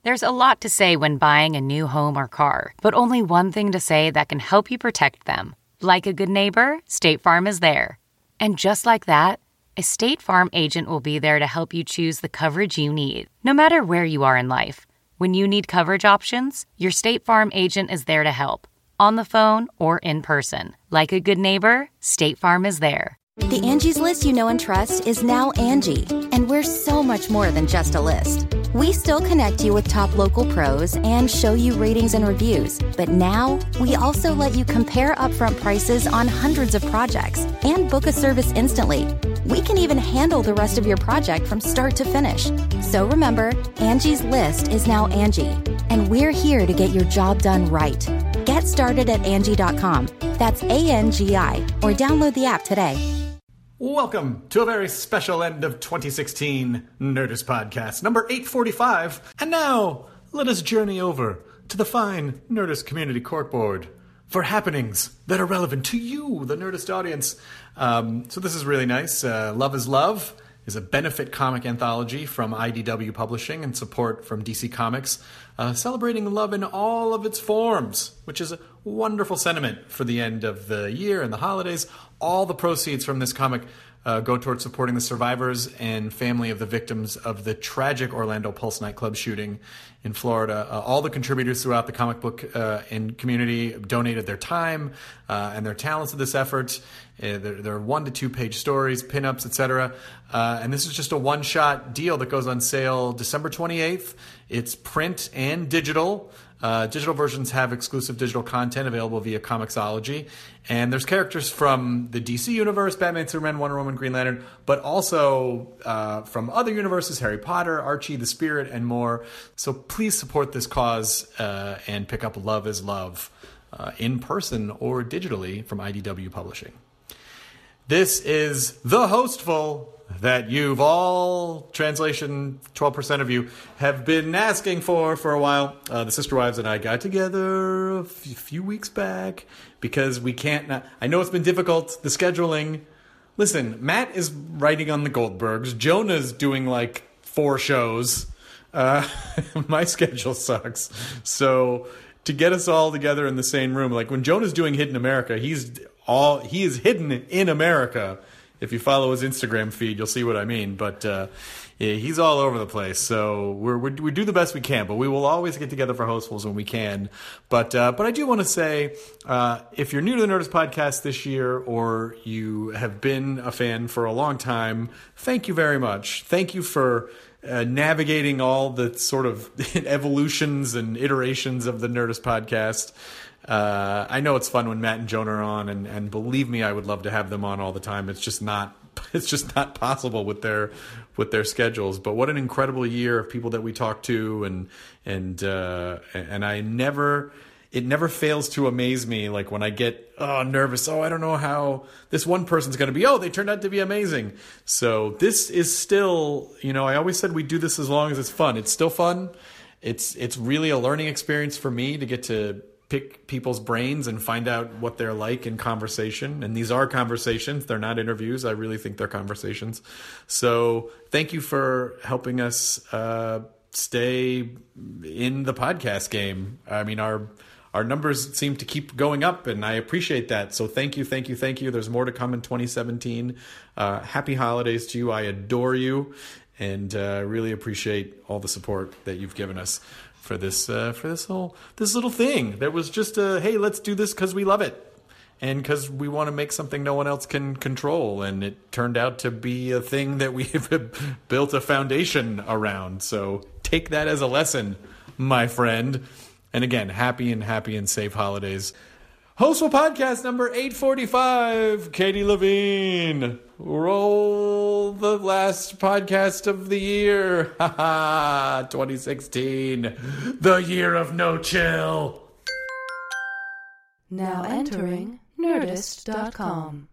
There's a lot to say when buying a new home or car, but only one thing to say that can help you protect them. Like a good neighbor, State Farm is there. And just like that, a State Farm agent will be there to help you choose the coverage you need, no matter where you are in life. When you need coverage options, your State Farm agent is there to help, on the phone or in person. Like a good neighbor, State Farm is there. The Angie's List you know and trust is now Angie, and we're so much more than just a list. We still connect you with top local pros and show you ratings and reviews, but now we also let you compare upfront prices on hundreds of projects and book a service instantly. We can even handle the rest of your project from start to finish. So remember, Angie's List is now Angie, and we're here to get your job done right. Get started at Angie.com. That's ANGI, or download the app today. Welcome to a very special end of 2016 Nerdist Podcast, number 845. And now, let us journey over to the fine Nerdist Community Corkboard for happenings that are relevant to you, the Nerdist audience. So this is really nice. Love is Love is a benefit comic anthology from IDW Publishing and support from DC Comics, celebrating love in all of its forms, which is a wonderful sentiment for the end of the year and the holidays. All the proceeds from this comic go towards supporting the survivors and family of the victims of the tragic Orlando Pulse nightclub shooting in Florida. All the contributors throughout the comic book and community donated their time and their talents to this effort. There are 1 to 2 page stories, pinups, etc. And this is just a one-shot deal that goes on sale December 28th. It's print and digital. Digital versions have exclusive digital content available via Comixology. And there's characters from the DC universe, Batman, Superman, Wonder Woman, Green Lantern, but also from other universes, Harry Potter, Archie, the Spirit, and more. So please support this cause and pick up Love is Love in person or digitally from IDW Publishing. This is The Hostful that you've all, translation, 12% of you, have been asking for a while. The Sister Wives and I got together a few weeks back because we can't... I know it's been difficult, the scheduling. Listen, Matt is writing on the Goldbergs. Jonah's doing like 4 shows. My schedule sucks. So to get us all together in the same room, like when Jonah's doing Hidden America, he is hidden in America. If you follow his Instagram feed, you'll see what I mean. But yeah, he's all over the place. So we do the best we can. But we will always get together for Hostfuls when we can. But I do want to say, if you're new to the Nerdist Podcast this year, or you have been a fan for a long time, thank you very much. Thank you for navigating all the sort of evolutions and iterations of the Nerdist Podcast. I know it's fun when Matt and Jonah are on, and believe me, I would love to have them on all the time. It's just not possible with their schedules. But what an incredible year of people that we talked to, and it never fails to amaze me. Like when I get nervous, I don't know how this one person's going to be. They turned out to be amazing. So this is still, I always said we do this as long as it's fun. It's still fun. It's really a learning experience for me to get to pick people's brains and find out what they're like in conversation. And these are conversations. They're not interviews. I really think they're conversations. So thank you for helping us stay in the podcast game. I mean, our numbers seem to keep going up, and I appreciate that. So thank you. There's more to come in 2017. Happy holidays to you. I adore you, and really appreciate all the support that you've given us for this little thing that was just hey, let's do this because we love it and because we want to make something no one else can control, and it turned out to be a thing that we've built a foundation around. So take that as a lesson, my friend. And again, happy and safe holidays. Hostful Podcast number 845, Katie Levine. Roll the last podcast of the year. 2016. The year of no chill. Now entering Nerdist.com.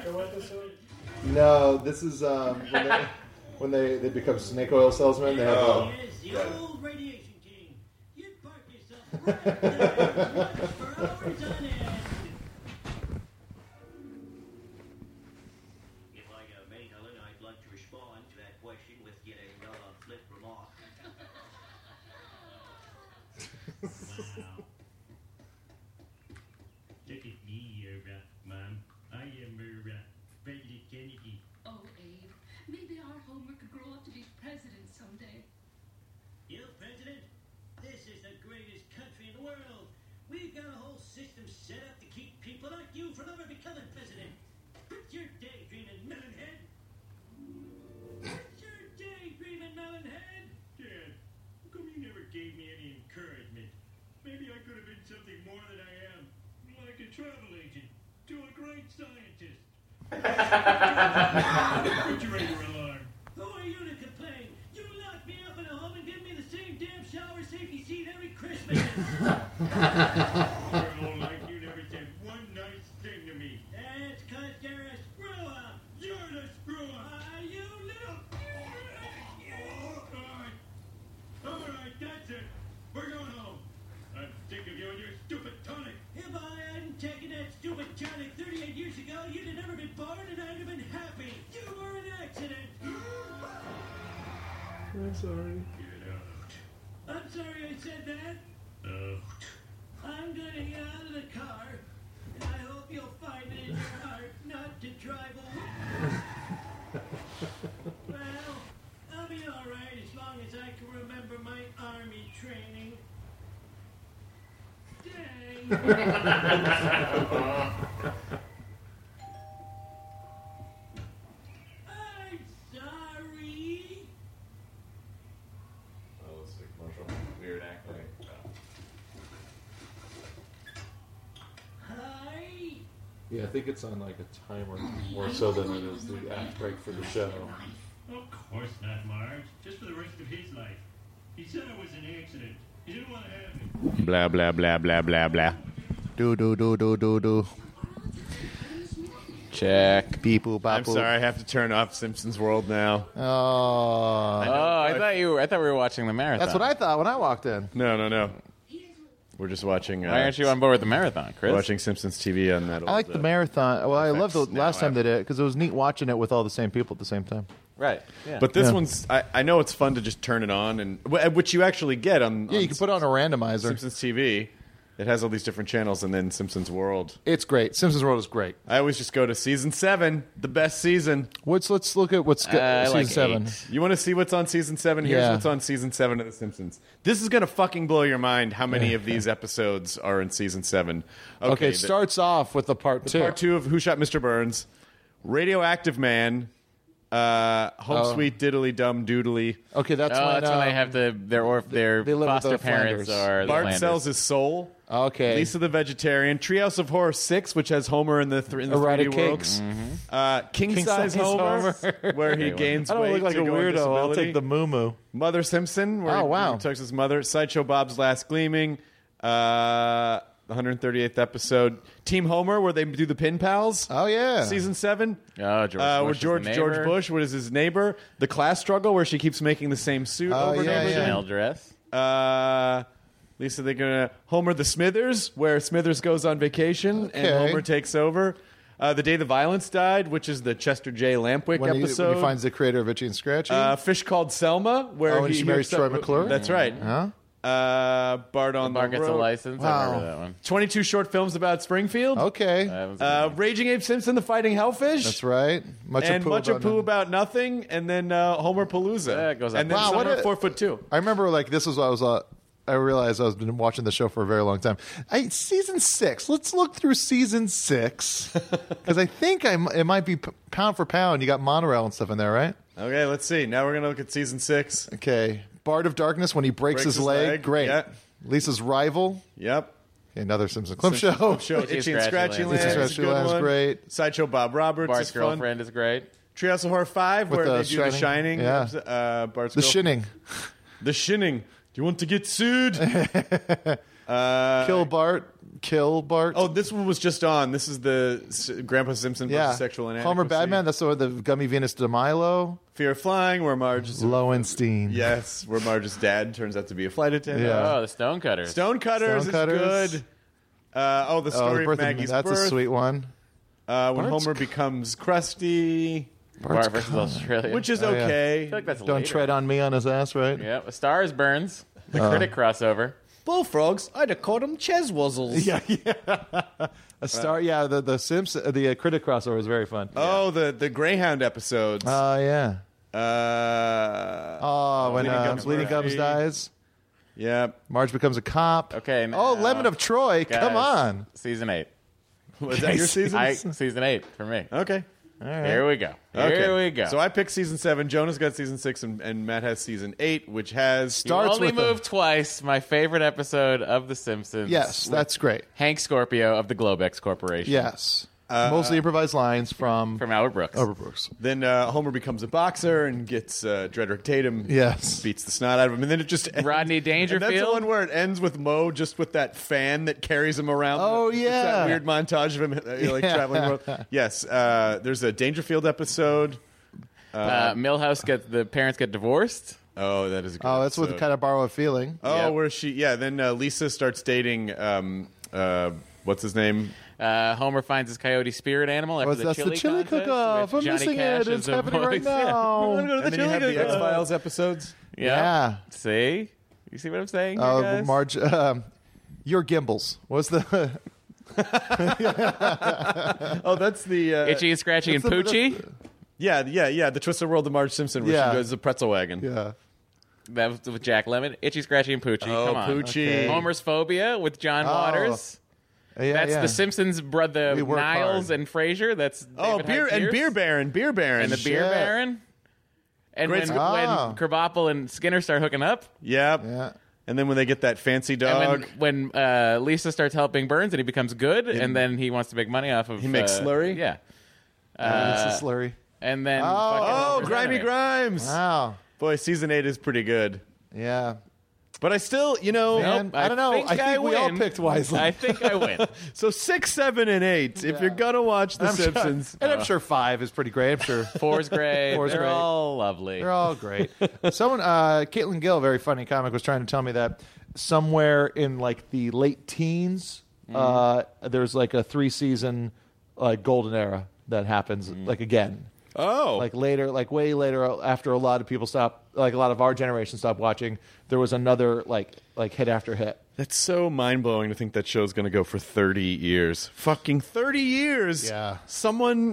America went this week? No, this is when they become snake oil salesmen. They have Yes, the old radiation king. You'd park yourself right there for hours on end. If I may, Helen, I'd like to respond to that question with yet another flip remark. Wow. Look at me, Mom. I am President Kennedy. Oh, Abe, maybe our Homer could grow up to be president someday. You, President? This is the greatest country in the world. We've got a whole system set up to keep people like you from ever becoming president. Quit your daydreaming, melonhead. Quit your daydreaming, melonhead. Dad, how come you never gave me any encouragement? Maybe I could have been something more than I am. Like a travel agent to a great scientist. Refrigerator alarm. Who are you to complain? You lock me up in a home and give me the same damn shower safety seat every Christmas. Girl like you never said one nice thing to me. That's 'cause you're a screw-up. You're the screw-up. You little... All right, that's it. We're going home. I'm sick of you and your stupid tonic. If I hadn't taken that stupid tonic 38 years ago, you'd have never been born and I'd have been happy. You were an accident. I'm sorry. Get out. I'm sorry I said that. Out. I'm gonna get out of the car, and I hope you'll find it in your heart not to drive away. Well, I'll be all right as long as I can remember my army training. Dang. I'm sorry. Oh, let's see, commercial. Weird acting. Hi. Yeah, I think it's on like a timer more so than it is the act break for the show. Of course not, Marge. Just for the rest of his life. He said it was an accident. He didn't want to have me. Blah, blah, blah, blah, blah, blah. Do. Check. Beep boop bop I'm sorry, I have to turn off Simpsons World now. Oh, I thought we were watching the marathon. that's what I thought when I walked in. No. We're just watching. Why aren't you on board with the marathon, Chris? Watching Simpsons TV on that. I like the marathon. Well, I love the FX last now time they did it because it was neat watching it with all the same people at the same time. Right. Yeah. But this Yeah. one's. I know it's fun to just turn it on, and which you actually get on. Yeah, you can put on a randomizer. Simpsons TV. It has all these different channels, and then Simpsons World. It's great. Simpsons World is great. I always just go to season 7, the best season. Let's look at what's season like 7. 8. You want to see what's on season 7? Here's Yeah. what's on season 7 of The Simpsons. This is going to fucking blow your mind how many of these episodes are in season 7. Okay, it starts off with the part 2. Part 2 of Who Shot Mr. Burns, Radioactive Man, Home Sweet Diddly Dum Doodly. Okay, that's that's when they have their they live with foster the parents Flanders. are the Bart Flanders. sells his soul. Okay. Lisa the Vegetarian. Treehouse of Horror 6, which has Homer in the 3D Erotic world. cakes. King Size Size Homer, Homer. where he gains I don't weight look like to a go on weirdo. I'll disability. take the moo-moo. Mother Simpson, where Oh, wow. he talks his mother. Sideshow Bob's Last Gleaming. The 138th episode. Team Homer, where they do the Pin Pals. Oh, yeah. Season 7. Oh, George Where Bush is George the neighbor. Bush, what is his neighbor? The Class Struggle, where she keeps making the same suit Oh, over and yeah, over yeah. again. Chanel dress. Lisa, they're gonna Homer the Smithers, where Smithers goes on vacation and Okay. Homer takes over. The Day the Violence Died, which is the Chester J. Lampwick When he episode. finds the creator of Itchy and Scratchy. Fish Called Selma, where Oh, and she marries Troy McClure? That's right. Huh? Bart on Bart the gets a Road. license. Wow. I remember that one. 22 short films about Springfield. Okay. That was a good one. Raging Ape Simpson, The Fighting Hellfish. That's right. Much And ado Much Ado About Nothing, and then Homer Palooza. That goes up. and then Wow, what Summer a- 4'2". I remember, like, this was what I was. I realized I was been watching the show for a very long time. Season 6. Let's look through season 6 because I think it might be pound for pound. You got monorail and stuff in there, right? Okay, let's see. Now we're gonna look at season 6. Okay. Bart of Darkness when he breaks his leg. Great. Yeah. Lisa's rival. Yep. Okay, another Simpson Clip Show. Itchy and Scratchy Land. Itchy and is a Scratchy good Land's one. great. Sideshow Bob Roberts Bart's is fun. girlfriend is great. Treehouse of Horror 5, With where the they do The Shining. Yeah. Bart's The girl- Shinning. The Shinning. Do you want to get sued? Kill Bart. kill Bart. Oh, this one was just on. This is the Grandpa Simpson versus sexual inadequacy. Homer Badman. That's the Gummy Venus de Milo. Fear of Flying, where Marge is Lowenstein. Yes, where Marge's dad turns out to be a flight attendant. Yeah. Oh, the Stonecutters. Stonecutters is good. The story of Maggie's That's birth. a sweet one. When Bart's Homer becomes Krusty, Bart versus Australia. which is Oh, yeah. okay. I feel like that's Don't later. tread on me on his ass, right? Yeah, A Star is Burns. The critic crossover. Bullfrogs, I'd have called them Cheswuzzles. Yeah. A star. Yeah, the Simpson, the critic crossover is very fun. Oh, the Greyhound episodes. Oh yeah. When Bleeding Bleeding Gums Gums dies, yeah. Marge becomes a cop. Okay. Oh, now, Lemon of Troy. Come guys, on. Season 8. Was that your season? Season 8 for me. Okay. All right. Here we go. Okay. Here we go. So I picked season 7. Jonas got season 6, and Matt has season 8, which has You only moved twice. My favorite episode of The Simpsons. Yes, with that's great. Hank Scorpio of the Globex Corporation. Yes. Mostly improvised lines from Albert Brooks. Albert Brooks. Then Homer becomes a boxer and gets Dredrick Tatum. Yes. Beats the snot out of him. And then it just ends. Rodney And that's the Dangerfield. one where it ends with Mo just with that fan that carries him around. Oh, It's yeah. that weird montage of him like traveling the world. Yes. There's a Dangerfield episode. Millhouse the parents get divorced. Oh, that is a good Oh, that's episode. with kind of borrow a feeling. Oh, Yep. where she... Yeah, then Lisa starts dating... what's his name? Homer finds his coyote spirit animal after That's the chili contest cook-off. with I'm Johnny missing Cash it. as It's the happening right voice. Yeah. now. And then you have the X-Files episodes. Yeah. See? You see what I'm saying here, guys? Marge, your gimbals. What's the... Oh, that's the... Itchy and Scratchy and Poochie. Yeah. The Twisted World of Marge Simpson, where Yeah. she goes the pretzel wagon. Yeah. That was with Jack Lemmon. Itchy, Scratchy, and Poochie. Oh, Come on. Poochie. Okay. Homer's Phobia with John Waters. Yeah, That's yeah. the Simpsons brother We work Niles hard. and Frasier. That's Oh, David Hyde Pierce. Beer Baron. And the Beer Shit. Baron. And Great when Oh. Krabappel and Skinner start hooking up. Yep. Yeah. And then when they get that fancy dog, And when Lisa starts helping Burns and he becomes good, and then he wants to make money off of... He makes slurry? Yeah. It's a slurry. And then... Oh, fucking oh, Homer's Grimy enemy. Grimes. Wow. Boy, season 8 is pretty good. Yeah. But I still, Man, Nope, I don't know. I think we all win. picked wisely. I think I win. so 6, 7, and 8. If you're gonna watch The I'm sure- Simpsons, and I'm sure 5 is pretty great. I'm sure. Four's great. Four's They're great. all lovely. They're all great. Someone, Caitlin Gill, very funny comic, was trying to tell me that somewhere in like the late teens, there's like a 3-season like golden era that happens like again. oh, Like later, like way later, after a lot of people stopped, like a lot of our generation stopped watching, there was another like hit after hit. that's so mind blowing to think that show's gonna go for 30 years. Fucking 30 years. Yeah. Someone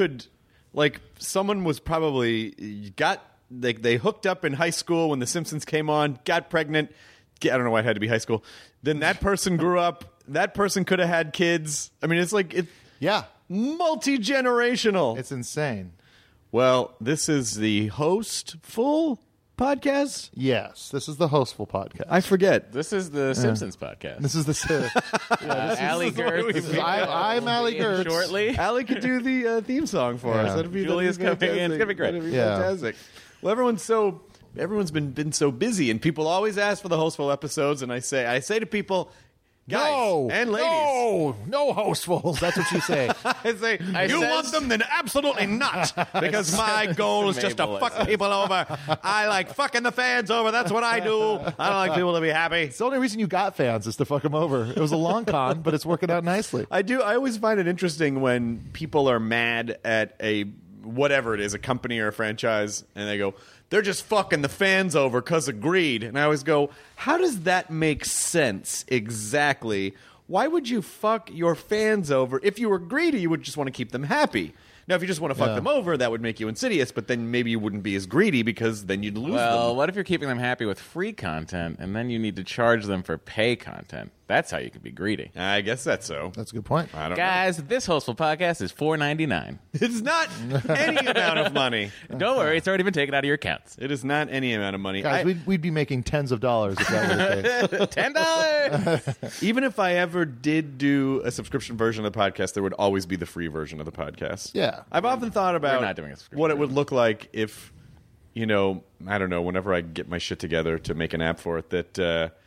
was probably they hooked up in high school when The Simpsons came on, got pregnant. I don't know why it had to be high school. Then that person grew up. That person could have had kids. I mean, it's like Yeah, multi-generational. it's insane. Well, this is the Hostful podcast. Yes, this is the Hostful podcast. I forget. This is the Simpsons podcast. This is the. Allie Gertz. This is- I'm Allie Gertz. Shortly. Allie could do the theme song for us. Yeah. That'd be Julia's that'd be coming in. It's gonna be great. That'd be Yeah. fantastic. Well, everyone's been so busy, and people always ask for the Hostful episodes, and I say to people, guys No, and ladies, no Hostfuls. That's what you say. I say, I you says- want them? Then absolutely not, because my goal is just to Mabel, I fuck said. people over. I like fucking the fans over. That's what I do. I don't like people to be happy. It's the only reason you got fans is to fuck them over. It was a long con, but it's working out nicely. I always find it interesting when people are mad at a whatever it is, a company or a franchise, and they go, they're just fucking the fans over because of greed. And I always go, how does that make sense exactly? Why would you fuck your fans over? If you were greedy, you would just want to keep them happy. Now, if you just want to fuck Yeah. them over, that would make you insidious, but then maybe you wouldn't be as greedy because then you'd lose Well, them. what if you're keeping them happy with free content, and then you need to charge them for pay content? That's how you can be greedy. I guess that's so. That's a good point. I don't Guys, this Hostful podcast is $4.99. know. It's not any amount of money. Don't worry, it's already been taken out of your accounts. It is not any amount of money. Guys, we'd be making tens of dollars if that were the case. $10. Even if I ever did do a subscription version of the podcast, there would always be the free version of the podcast. Yeah. I've often thought about not doing a subscription what it would look like if, I don't know, whenever I get my shit together to make an app for it, that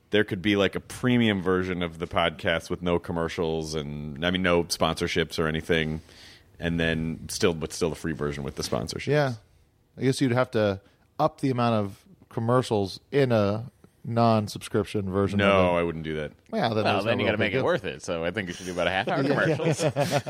there could be like a premium version of the podcast with no commercials and no sponsorships or anything, and then still the free version with the sponsorships. Yeah, I guess you'd have to up the amount of commercials in a non-subscrition version. No, of it. I wouldn't do that. Well, then you got to make it worth it. So I think you should do about a half-hour commercials.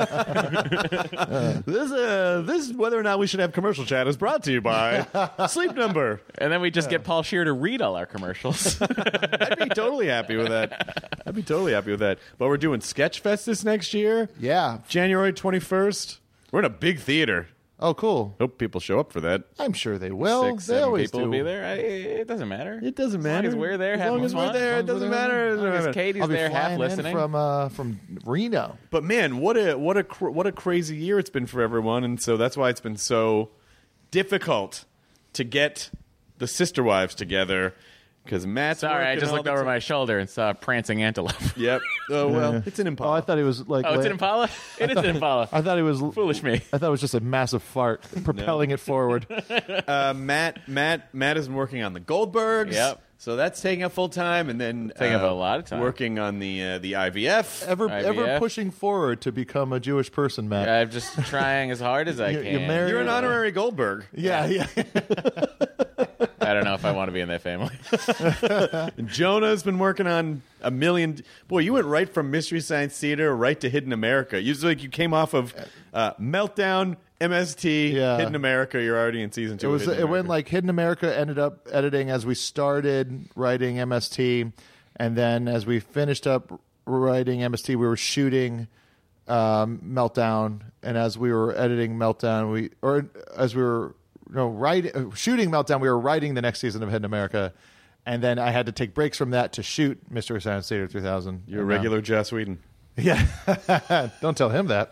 This whether or not we should have commercial chat is brought to you by Sleep Number. And then we just get Paul Scheer to read all our commercials. I'd be totally happy with that. But we're doing Sketchfest this next year. Yeah. January 21st. We're in a big theater. Oh, cool. Hope people show up for that. I'm sure they will. 6, They 7 always people do. will be there. It doesn't matter. It doesn't matter. As long as we're there, As having long as fun. we're there, it doesn't matter. As long as Katie's I'll be there, half flying in listening. from Reno. But man, what a crazy year it's been for everyone, and so that's why it's been so difficult to get the sister wives together. Because Matt's Sorry, I working just all looked the over time. my shoulder and saw a prancing antelope. Yep. Oh well, it's an Oh, Impala. I thought he was like. Oh, it's an Impala? It is an Impala. I thought he was Foolish me. I thought it was just a massive fart propelling it forward. Matt has been working on the Goldbergs. Yep. So that's taking up full time, and then Taking up a lot of time. working on the IVF. Ever IVF. pushing forward to become a Jewish person, Matt? I'm just trying as hard as I You- can. you married- You're an honorary Goldberg. Yeah. I don't know if I want to be in that family. Jonah's been working on a million. Boy, you went right from Mystery Science Theater right to Hidden America. You came off of Meltdown, MST, Yeah. Hidden America. You're already in season 2. It went like Hidden America ended up editing as we started writing MST, and then as we finished up writing MST, we were shooting Meltdown, and as we were editing Meltdown, shooting Meltdown, we were writing the next season of Hidden America, and then I had to take breaks from that to shoot Mystery Science Theater 3000. You're a regular Joss Whedon. Yeah. Don't tell him that.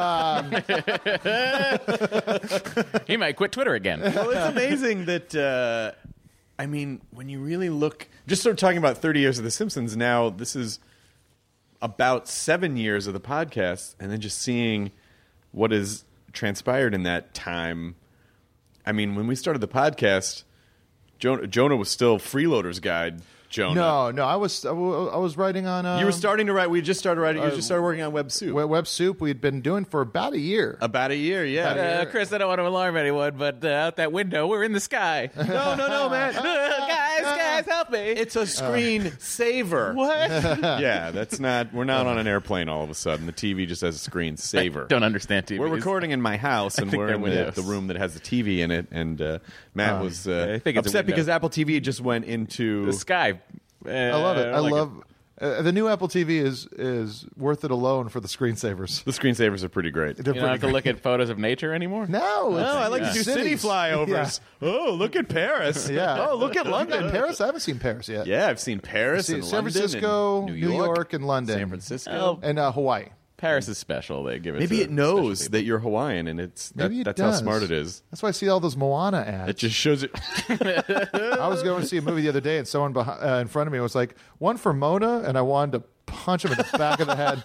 He might quit Twitter again. Well, it's amazing that, when you really look, just sort of talking about 30 years of The Simpsons now, this is about 7 years of the podcast, and then just seeing what has transpired in that time. I mean, when we started the podcast, Jonah was still Freeloader's Guide. Jonah. No, I was writing on. You were starting to write. We just started writing. You just started working on Web Soup. Web Soup. We'd been doing for about a year. About a year, yeah. Chris, I don't want to alarm anyone, but out that window, we're in the sky. No, man. Guys, help me. It's a screen saver. What? Yeah, that's not. We're not on an airplane all of a sudden. The TV just has a screen saver. Don't understand TV. We're recording in my house, and think we're they're in Windows. the room that has the TV in it. And Matt was I think it's a upset window. because Apple TV just went into The sky. I love it. I love the new Apple TV is worth it alone for the screensavers. the screensavers are pretty great. They're You don't have to pretty look at photos of nature anymore? No, it's, I like to do city cities. flyovers. Oh, look at Paris. Yeah. Oh, look at London. Paris. I haven't seen Paris yet. Yeah, I've seen Paris See, and San London Francisco, and New York, and London, San Francisco. Oh, and Hawaii. Paris is special. They give it. Maybe to it knows special that you're Hawaiian, and it's Maybe it that's does. how smart it is. That's why I see all those Moana ads. It just shows it. I was going to see a movie the other day, and someone in front of me was like, "One for Mona," and I wanted to punch him in the back of the head.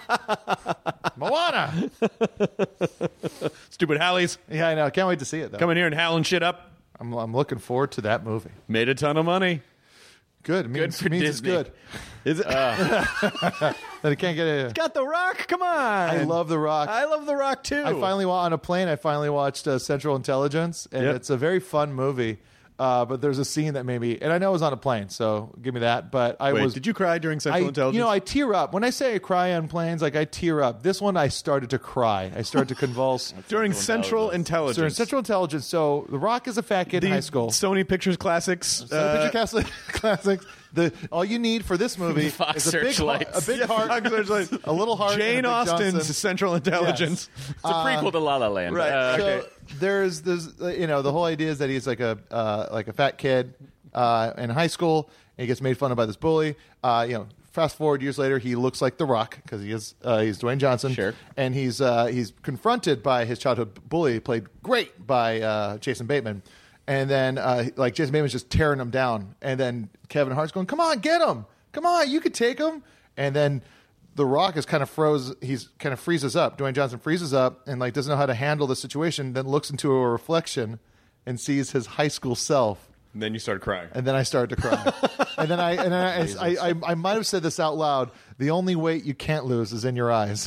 Moana. Stupid Hallies Yeah, I know. Can't wait to see it though. coming here and howling shit up. I'm looking forward to that movie. Made a ton of money. Good. Means, for means it's Disney. good. Is it? That it can't get a. Got The Rock. Come on. I love The Rock. I love The Rock too. I finally on a plane. I finally watched Central Intelligence, and Yep. it's a very fun movie. But there's a scene that made me, and I know it was on a plane, so give me that. But I Wait, was. did you cry during Central Intelligence? I tear up when I say I cry on planes. Like I tear up. This one, I started to cry. I started to convulse during Central Intelligence. during Central Intelligence. So The Rock is a fat kid in high school. Sony Pictures Classics. Picture Classics. All you need for this movie Fox is a big Searchlights. heart, Fox Searchlights. a little heart. Jane and a big Austen's Johnson. Central Intelligence. It's a prequel to La La Land. Right. So there's the whole idea is that he's like a fat kid in high school, and he gets made fun of by this bully. Fast forward years later, he looks like The Rock because he's Dwayne Johnson. Sure. And he's confronted by his childhood bully, played great by Jason Bateman. And then Jason Bateman's just tearing him down, and then Kevin Hart's going, "Come on, get him! Come on, you could take him!" And then The Rock is kind of froze. He's kind of freezes up. Dwayne Johnson freezes up and doesn't know how to handle the situation. Then looks into a reflection and sees his high school self. And then you start crying. And then I started to cry. And then I might have said this out loud. The only weight you can't lose is in your eyes.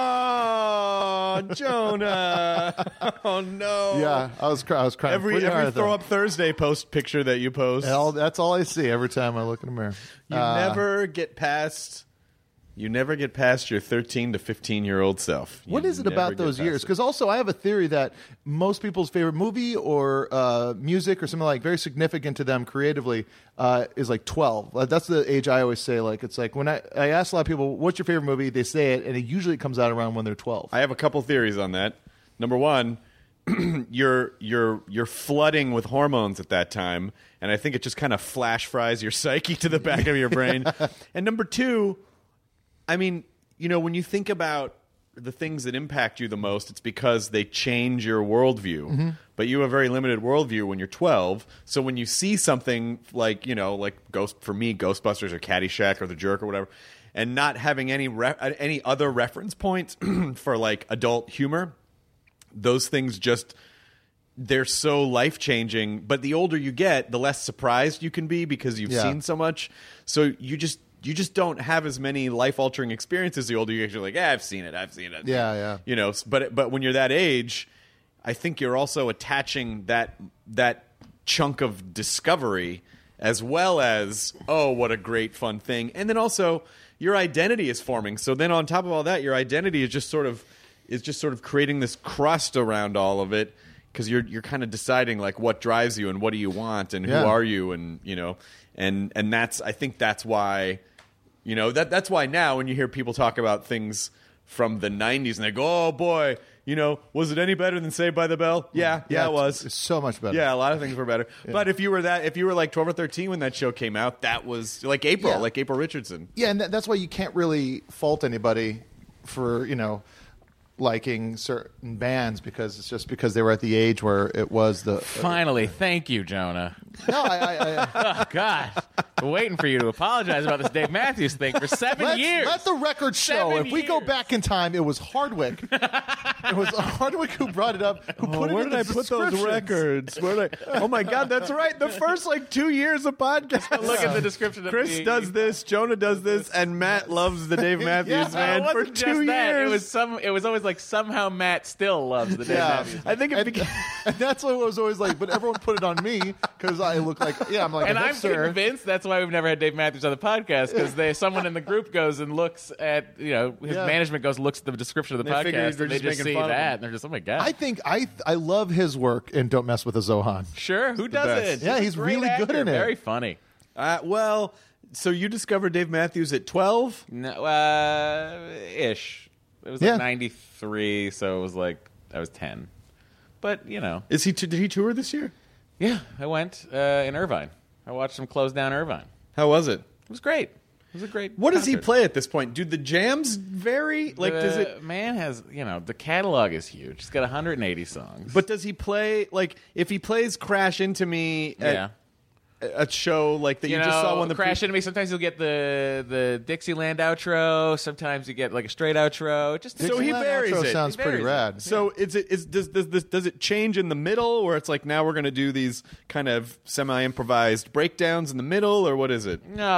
Oh, Jonah! Oh no! Yeah, I was crying. Every Throw Up Thursday post picture that you post. That's all I see every time I look in the mirror. You never get past your 13 to 15-year-old self. What is it about those years? Because also I have a theory that most people's favorite movie or music or something like very significant to them creatively is like 12. That's the age I always say. Like it's like when I ask a lot of people, "What's your favorite movie?" They say it, and it usually comes out around when they're 12. I have a couple theories on that. Number one, you're flooding with hormones at that time, and I think it just kind of flash fries your psyche to the back of your brain. And number two, I mean, when you think about the things that impact you the most, it's because they change your worldview. Mm-hmm. But you have a very limited worldview when you're 12. So when you see something like, for me, Ghostbusters or Caddyshack or The Jerk or whatever, and not having any other reference points for like adult humor, those things they're so life-changing. But the older you get, the less surprised you can be because you've seen so much. So you just don't have as many life-altering experiences the older you get. You're like, I've seen it. Yeah. But when you're that age, I think you're also attaching that chunk of discovery as well as, oh, what a great fun thing. And then also your identity is forming. So then on top of all that, your identity is just sort of creating this crust around all of it, because you're kind of deciding like what drives you and what do you want and who are you, and and that's, I think that's why. That's why now when you hear people talk about things from the 90s and they go, oh, boy, was it any better than Saved by the Bell? Yeah, it was. It's so much better. Yeah, a lot of things were better. Yeah. But if you were like 12 or 13 when that show came out, that was like April Richardson. Yeah, and that's why you can't really fault anybody for, liking certain bands, because it's just because they were at the age where it was the... Finally, thank you, Jonah. No, Oh, God. Been waiting for you to apologize about this Dave Matthews thing for 7 years. Let the record show. 7 If we go years. back in time, it was Hardwick. It was Hardwick who brought it up, who put it where in did the I put those descriptions. records? Oh, my God, that's right. The first, 2 years of podcast. Look at the description of Chris the... does this, Jonah does this, and Matt loves the Dave Matthews Yeah. Man for It wasn't 2 just years. that. It was always like somehow Matt still loves the Dave Matthews. I think it became... And that's what it was always like, but everyone put it on me because I look like, I'm like And a I'm hipster. convinced that's why we've never had Dave Matthews on the podcast, because someone in the group goes and looks at, his management looks at the description of the They figure podcast, they're and they just just making see fun of that, him. and they're just, oh my God. I think I love his work in Don't Mess with the Zohan. Sure, who best. doesn't? Yeah, a he's great really good actor, in it. Very funny. So you discovered Dave Matthews at 12? No, ish. It was Yeah. like 93, so it was like I was 10. But, Did he tour this year? yeah, I went in Irvine. I watched him close down Irvine. How was it? It was great. It was a great What does he concert. play at this point? Do the jams vary? Does it? Man has, the catalog is huge. He's got 180 songs. But does he play if he plays "Crash Into Me" at a show like that you just saw one? Crash Into Me. Sometimes you'll get the Dixieland outro. Sometimes you get like a straight outro. It just So he varies Outro it. sounds He pretty varies rad. So does it change in the middle, where it's like now we're going to do these kind of semi-improvised breakdowns in the middle, or what is it? No,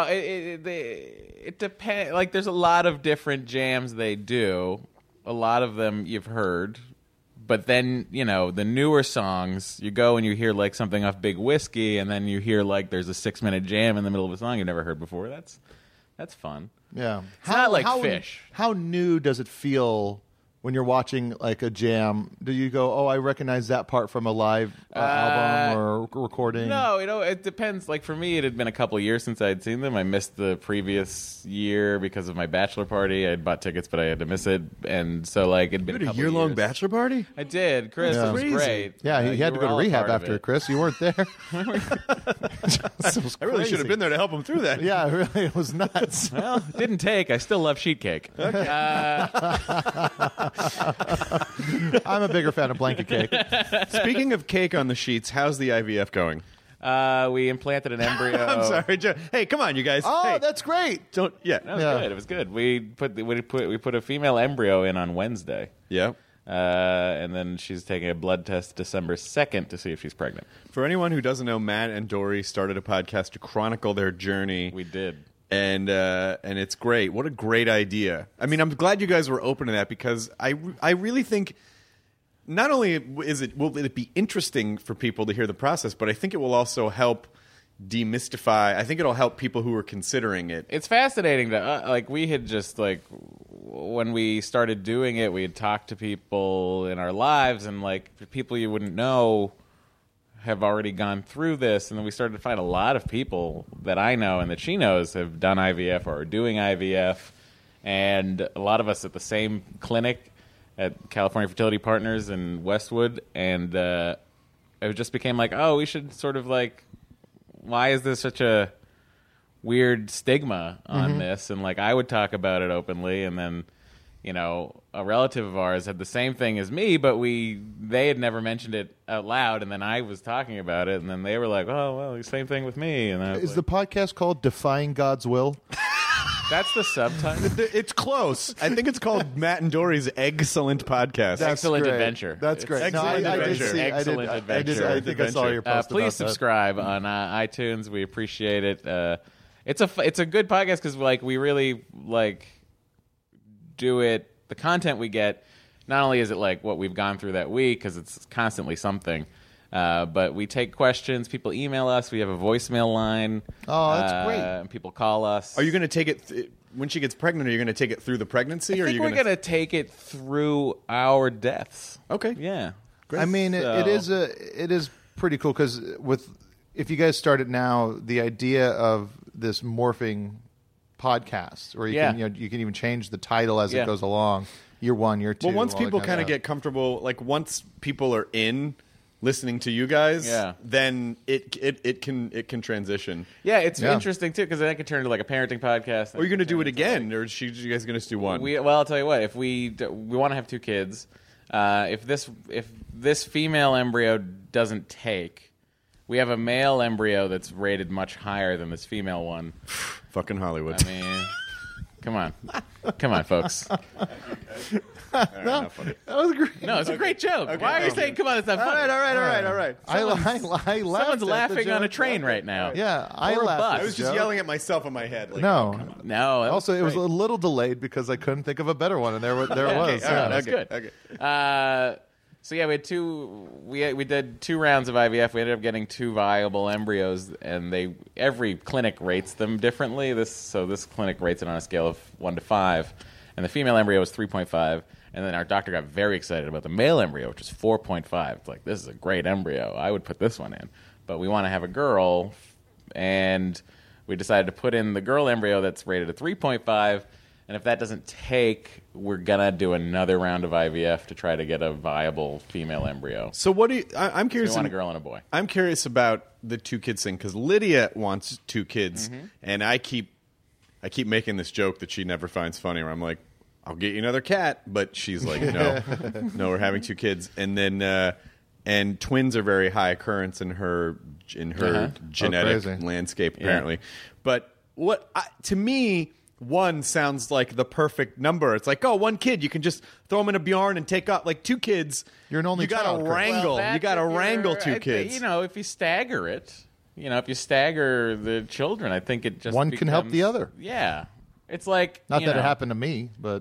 it depends. Like, there's a lot of different jams they do. A lot of them you've heard. But then, the newer songs, you go and you hear, like, something off Big Whiskey, and then you hear, like, there's a 6-minute jam in the middle of a song you've never heard before. That's fun. Yeah. It's not like Fish. How new does it feel when you're watching like a jam? Do you go, oh, I recognize that part from a live album or recording? No, it depends. Like, for me, it had been a couple years since I'd seen them. I missed the previous year because of my bachelor party. I had bought tickets, but I had to miss it. And so, like, it'd been You a had a couple year-long years. bachelor party? I did. Chris, Yeah. it was Crazy. great. Yeah, he had to you go were to all rehab part of after, it. Chris. You weren't there. I really should have been there to help him through that. Yeah, really, it was nuts. Well, didn't take. I still love sheet cake. I'm a bigger fan of blanket cake. Speaking of cake on the sheets, how's the IVF going? We implanted an embryo. I'm sorry, Joe. Hey, come on, you guys. Oh, hey, that's great. don't. Yeah, That was Yeah. good. It was good. We put a female embryo in on Wednesday. yeah. And then she's taking a blood test December 2nd to see if she's pregnant. For anyone who doesn't know, Matt and Dory started a podcast to chronicle their journey. We did. And it's great. What a great idea. I mean, I'm glad you guys were open to that because I really think not only will it be interesting for people to hear the process, but I think it will also help demystify. I think it'll help people who are considering it. It's fascinating to we had just when we started doing it, we had talked to people in our lives, and people you wouldn't know have already gone through this, and then we started to find a lot of people that I know and that she knows have done IVF or are doing IVF, and a lot of us at the same clinic at California Fertility Partners in Westwood, and it just became we should sort of why is there such a weird stigma on this? And I would talk about it openly, and then a relative of ours had the same thing as me, but they had never mentioned it out loud, and then I was talking about it, and then they were like, "Oh, well, same thing with me." And is the podcast called "Defying God's Will"? That's the subtitle. It's close. I think it's called Matt and Dory's Excellent Podcast. Excellent great. Adventure. That's great. Excellent Adventure. Excellent Adventure. I think I saw your post please about subscribe on iTunes. We appreciate it. It's a good podcast because we really do it. The content we get, not only is it what we've gone through that week because it's constantly something, but we take questions. People email us. We have a voicemail line. Oh, that's great. And people call us. Are you going to take it when she gets pregnant? Are you going to take it through the pregnancy? I think we're going to take it through our deaths. Okay. Yeah. I mean, it is pretty cool because if you guys start it now, the idea of this morphing podcast, or you can even change the title as it goes along. Year 1, year 2. Well, once people kind of get comfortable, once people are in listening to you guys, then it can transition. Yeah, it's interesting too because then it could turn into a parenting podcast. Are you going to do it again, or are you guys going to do one? Well, I'll tell you what. If we want to have 2 kids, if this female embryo doesn't take, we have a male embryo that's rated much higher than this female one. Fucking Hollywood. I mean, come on, folks. That was great. No, it's a great joke. Okay. Why are you saying, "Come on, it's not funny"? All right. I laughed. Someone's laughing on a train right now. Yeah, I Or a laughed. bus. at I was the just joke. yelling at myself in my head. No. No. Also, it was a great. little delayed because I couldn't think of a better one, and there it was. all right, Yeah. That's good. Okay. So we had 2. We did 2 rounds of IVF. We ended up getting 2 viable embryos, and every clinic rates them differently. This clinic rates it on a scale of 1 to 5, and the female embryo was 3.5. And then our doctor got very excited about the male embryo, which is 4.5. It's this is a great embryo. I would put this one in, but we want to have a girl, and we decided to put in the girl embryo that's rated at 3.5. And if that doesn't take, we're going to do another round of IVF to try to get a viable female embryo. So what do you? I'm curious. We want a girl and a boy. I'm curious about the 2 kids thing because Lydia wants 2 kids, and I keep making this joke that she never finds funny. Where I'm like, I'll get you another cat, but she's like, no, we're having 2 kids, and then and twins are very high occurrence in her genetic crazy. landscape apparently. But to me. 1 sounds like the perfect number. It's 1 kid, you can just throw them in a Bjorn and take up. 2 kids, You're an only you gotta child, Chris. wrangle. You got to wrangle 2 kids. If you stagger it, if you stagger the children, I think it just One can help the other. Yeah, it's Not that it happened to me, but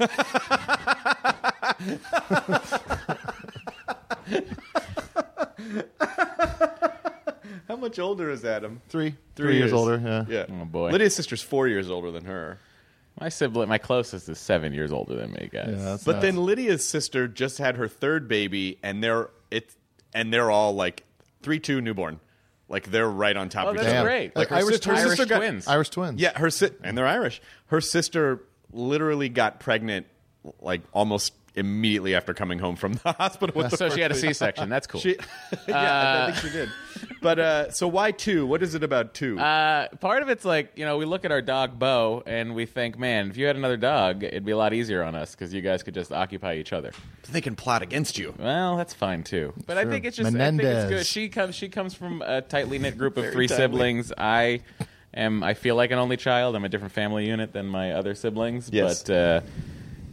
How much older is Adam? 3 years older. Yeah. Yeah. Oh, boy. Lydia's sister's 4 years older than her. My closest is 7 years older than me, guys. Yeah, that's But nuts. then Lydia's sister just had her 3rd baby, and they're all 3-2 newborn. They're right on top Oh, of each that's other. great. Like her Irish sister, her Irish sister got, twins. Irish twins. Yeah, and they're Irish. Her sister literally got pregnant almost immediately after coming home from the hospital with the So she had a first baby. C-section. That's cool. I think she did. But so why 2? What is it about 2? Part of it's we look at our dog Bo and we think, man, if you had another dog, it'd be a lot easier on us because you guys could just occupy each other. They can plot against you. Well, that's fine too. But I Sure. think it's just Menendez. I think it's good. She comes from a tightly knit group of Very 3 tightly. siblings. I feel like an only child. I'm a different family unit than my other siblings. Yes. But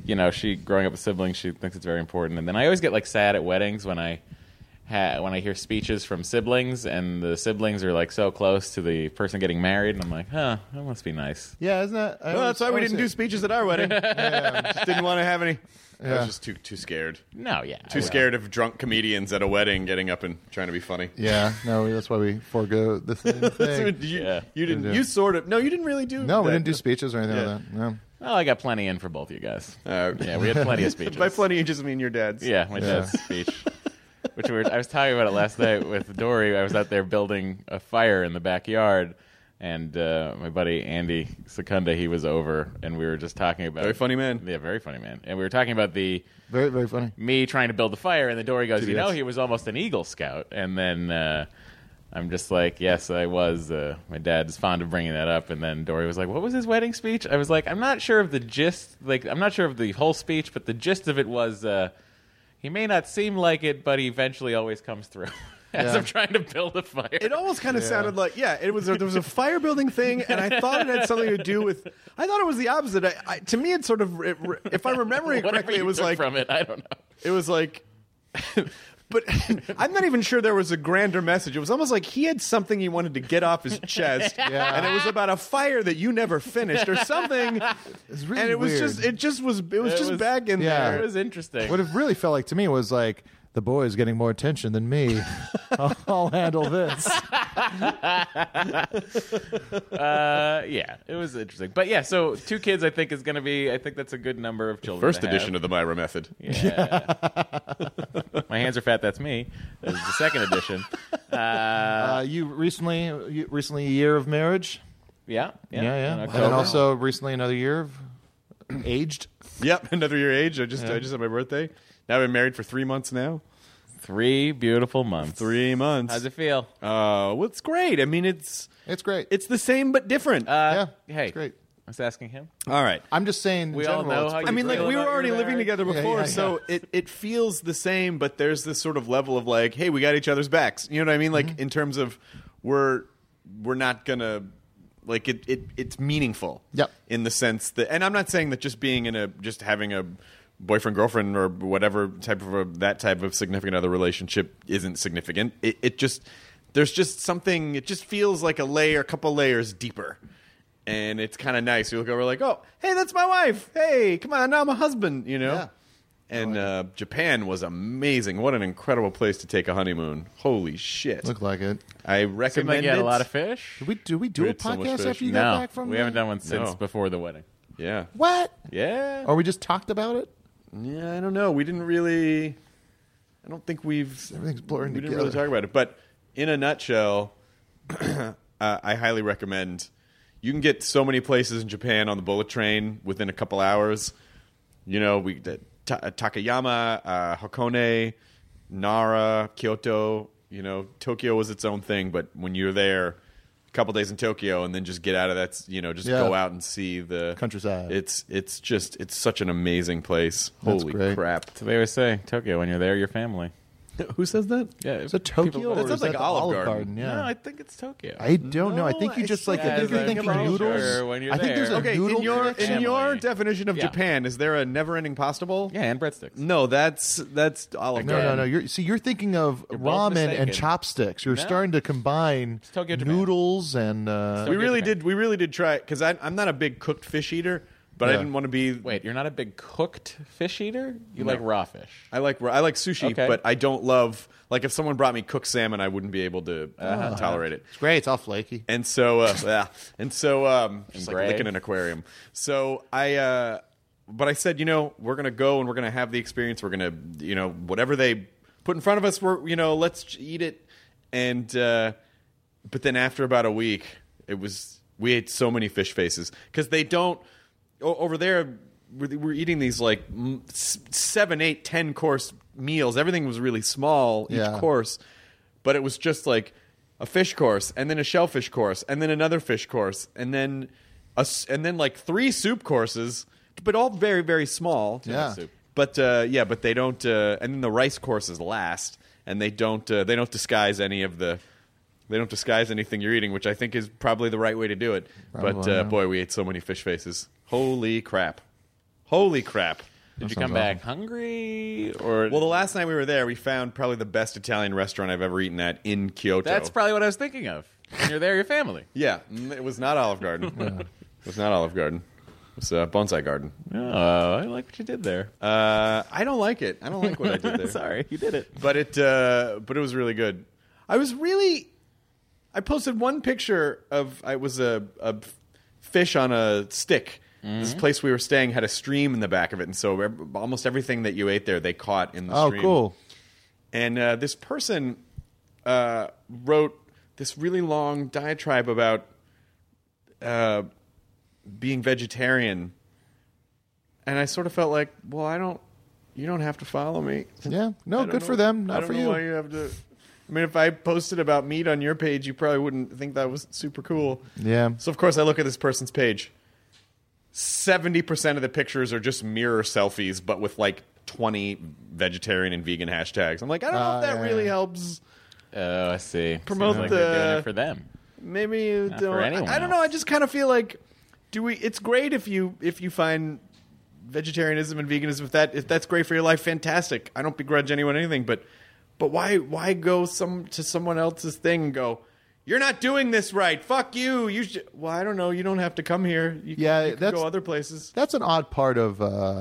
she growing up with siblings, she thinks it's very important. And then I always get like sad at weddings when I hear speeches from siblings, and the siblings are like so close to the person getting married, and I'm like, that must be nice. Yeah, isn't that? Well, that's why we didn't do speeches at our wedding. Just didn't want to have any. I Yeah. was just too scared. No, yeah. Too scared of drunk comedians at a wedding getting up and trying to be funny. Yeah, no, that's why we forego the same thing. You didn't. You sort of. No, you didn't really do. No, we that. didn't do speeches or anything Yeah. like that. No. Well, I got plenty in for both you guys. Yeah, we had plenty of speeches. By plenty, you just mean your dad's. Yeah, my dad's speech. Which I was talking about it last night with Dory. I was out there building a fire in the backyard, and my buddy Andy Secunda, he was over, and we were just talking about... Very funny man. Yeah, very funny man. And we were talking about Very, very funny. me trying to build the fire, and then Dory goes, Yes. he was almost an Eagle Scout. And then I'm just like, yes, I was. My dad's fond of bringing that up. And then Dory was like, what was his wedding speech? I was like, I'm not sure of the gist. Like, I'm not sure of the whole speech, but the gist of it was... he may not seem like it, but he eventually always comes through. As Yeah. I'm trying to build a fire. It almost kind of sounded like, there was a fire building thing, and I thought it had something to do with. I thought it was the opposite. To me, it sort of, if I'm remembering Whatever correctly, you it was took like from it. I don't know. it was like. But I'm not even sure there was a grander message. It was almost like he had something he wanted to get off his chest, and it was about a fire that you never finished or something. It's really And it was weird. just back in Yeah. there. It was interesting. What it really felt like to me was like, the boy is getting more attention than me. I'll handle this. Yeah, it was interesting. But yeah, so 2 kids, I think that's a good number of children. First edition of the Myra Method. Yeah. My hands are fat. That's me. That is the second edition. You recently a year of marriage? Yeah. Yeah. In And October. also recently another year of aged. Yep, another year age. I just had my birthday. Now I've been married for 3 months now. 3 beautiful months. 3 months. How's it feel? Well, it's great. I mean, it's great. It's the same but different. Yeah, Hey, it's great. I was asking him. All right. I'm just saying. We in all general, know it's how you I mean, like, feel we were about already your living marriage? together before, yeah. so it feels the same, but there's this sort of level of like, hey, we got each other's backs. You know what I mean? Like, in terms of we're not gonna like it's meaningful. Yep. In the sense that, and I'm not saying that just having a boyfriend girlfriend or whatever type of that type of significant other relationship isn't significant. It just there's just something. It just feels like a couple layers deeper. And it's kind of nice. You look over like, oh, hey, that's my wife. Hey, come on, now I'm a husband, you know? Yeah. And Japan was amazing. What an incredible place to take a honeymoon. Holy shit. Look like it. I Seemed recommend like you had it. a lot of fish. Did we do We a had so much podcast fish. after you No, got back from? we haven't done one since No. before the wedding. Yeah. What? Yeah. Or we just talked about it? Yeah, I don't know. We didn't really... I don't think Everything's blurring we didn't together. really talk about it. But in a nutshell, I highly recommend... You can get so many places in Japan on the bullet train within a couple hours. You know, Takayama, Hakone, Nara, Kyoto. You know, Tokyo was its own thing, but when you're there, a couple days in Tokyo, and then just get out of that, you know, just Yeah. go out and see the Countryside. It's such an amazing place. That's Holy great. crap! So they always say, Tokyo, when you're there, your family. Who says that? Yeah. Is it Tokyo That or sounds is like that the Olive Garden. Yeah. No, I think it's Tokyo. I don't know. I think you No, just I like. I think think you're thinking culture noodles. when you're I think there's a there. Okay, noodle in your family. definition of Yeah. Japan, is there a never-ending pasta bowl? Yeah, and breadsticks. No, that's Olive Garden. No. You're thinking of both ramen mistaken. and chopsticks. You're No. starting to combine Tokyo, Japan. noodles and. We really Japan. did try because I'm not a big cooked fish eater, but I Yeah. didn't want to be. Wait, you're not a big cooked fish eater? You like raw fish? I like sushi, Okay. but I don't love like if someone brought me cooked salmon, I wouldn't be able to tolerate it. It's great. It's all flaky. And so, just like gray. licking an aquarium. So but I said, you know, we're gonna go and we're gonna have the experience. We're gonna, you know, whatever they put in front of us, let's eat it. And but then after about a week, we ate so many fish faces because they don't over there. We're eating these like 7, 8, 10 course meals. Everything was really small each Yeah. course, but it was just like a fish course and then a shellfish course and then another fish course and then like 3 soup courses, but all very, very small. Yeah. Soup. But but they don't. And then the rice courses last, and they don't disguise any of the. They don't disguise anything you're eating, which I think is probably the right way to do it. Probably, But yeah. boy, we ate so many fish faces. Holy crap! Holy crap! Did you sounds come back hungry or? Well, the last night we were there, we found probably the best Italian restaurant I've ever eaten at in Kyoto. That's probably what I was thinking of. When you're there, your family. Yeah, it was not Olive Garden. It was not Olive Garden. It was Bonsai Garden. Oh, I like what you did there. I don't like it. I don't like what I did there. Sorry, you did it. But it was really good. I posted one picture of it was a fish on a stick. This place we were staying had a stream in the back of it, and so almost everything that you ate there they caught in the stream. Oh, cool. And this person wrote this really long diatribe about being vegetarian, and I sort of felt like, well, you don't have to follow me. Yeah, no, good for them, not for you. Why you have to. I mean, if I posted about meat on your page, you probably wouldn't think that was super cool. Yeah. So of course I look at this person's page. 70% of the pictures are just mirror selfies, but with like 20 vegetarian and vegan hashtags. I'm like, I don't know if that really helps. Oh, I see. Promote Seems like the- they're doing it for them. Maybe you Not don't. for anyone I don't know. I else. just kind of feel like, it's great if you find vegetarianism and veganism. If that's great for your life, fantastic. I don't begrudge anyone anything, but why go to someone else's thing and go, you're not doing this right. Fuck you. You should. Well, I don't know. You don't have to come here. You can that's go other places. That's an odd part of,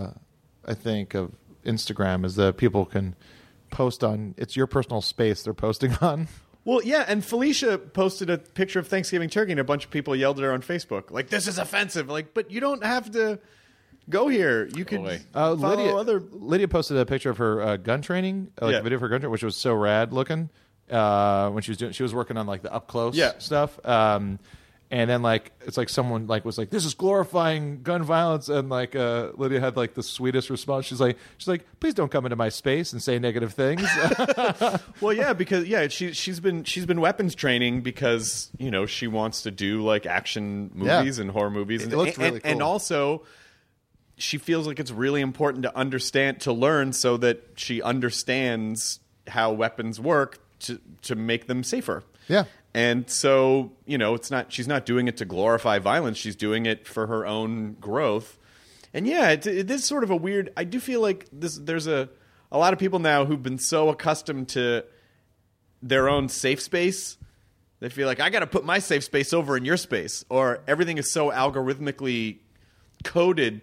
I think, of Instagram is that people can post on. It's your personal space they're posting on. Well, yeah, and Felicia posted a picture of Thanksgiving turkey, and a bunch of people yelled at her on Facebook, like, this is offensive. Like, but you don't have to go here. You could follow other... Lydia posted a picture of her gun training, a video of her gun training, which was so rad looking. When she was working on like the up close stuff. And then like it's like someone like was like, this is glorifying gun violence, and like Lydia had like the sweetest response. She's like, please don't come into my space and say negative things. Well, yeah, because she's been weapons training because she wants to do like action movies and horror movies, It looks really cool. and also she feels like it's really important to learn so that she understands how weapons work to make them safer. Yeah. And so, she's not doing it to glorify violence. She's doing it for her own growth. And yeah, it is sort of a weird, I do feel like there's a lot of people now who've been so accustomed to their own safe space. They feel like, I got to put my safe space over in your space, or everything is so algorithmically coded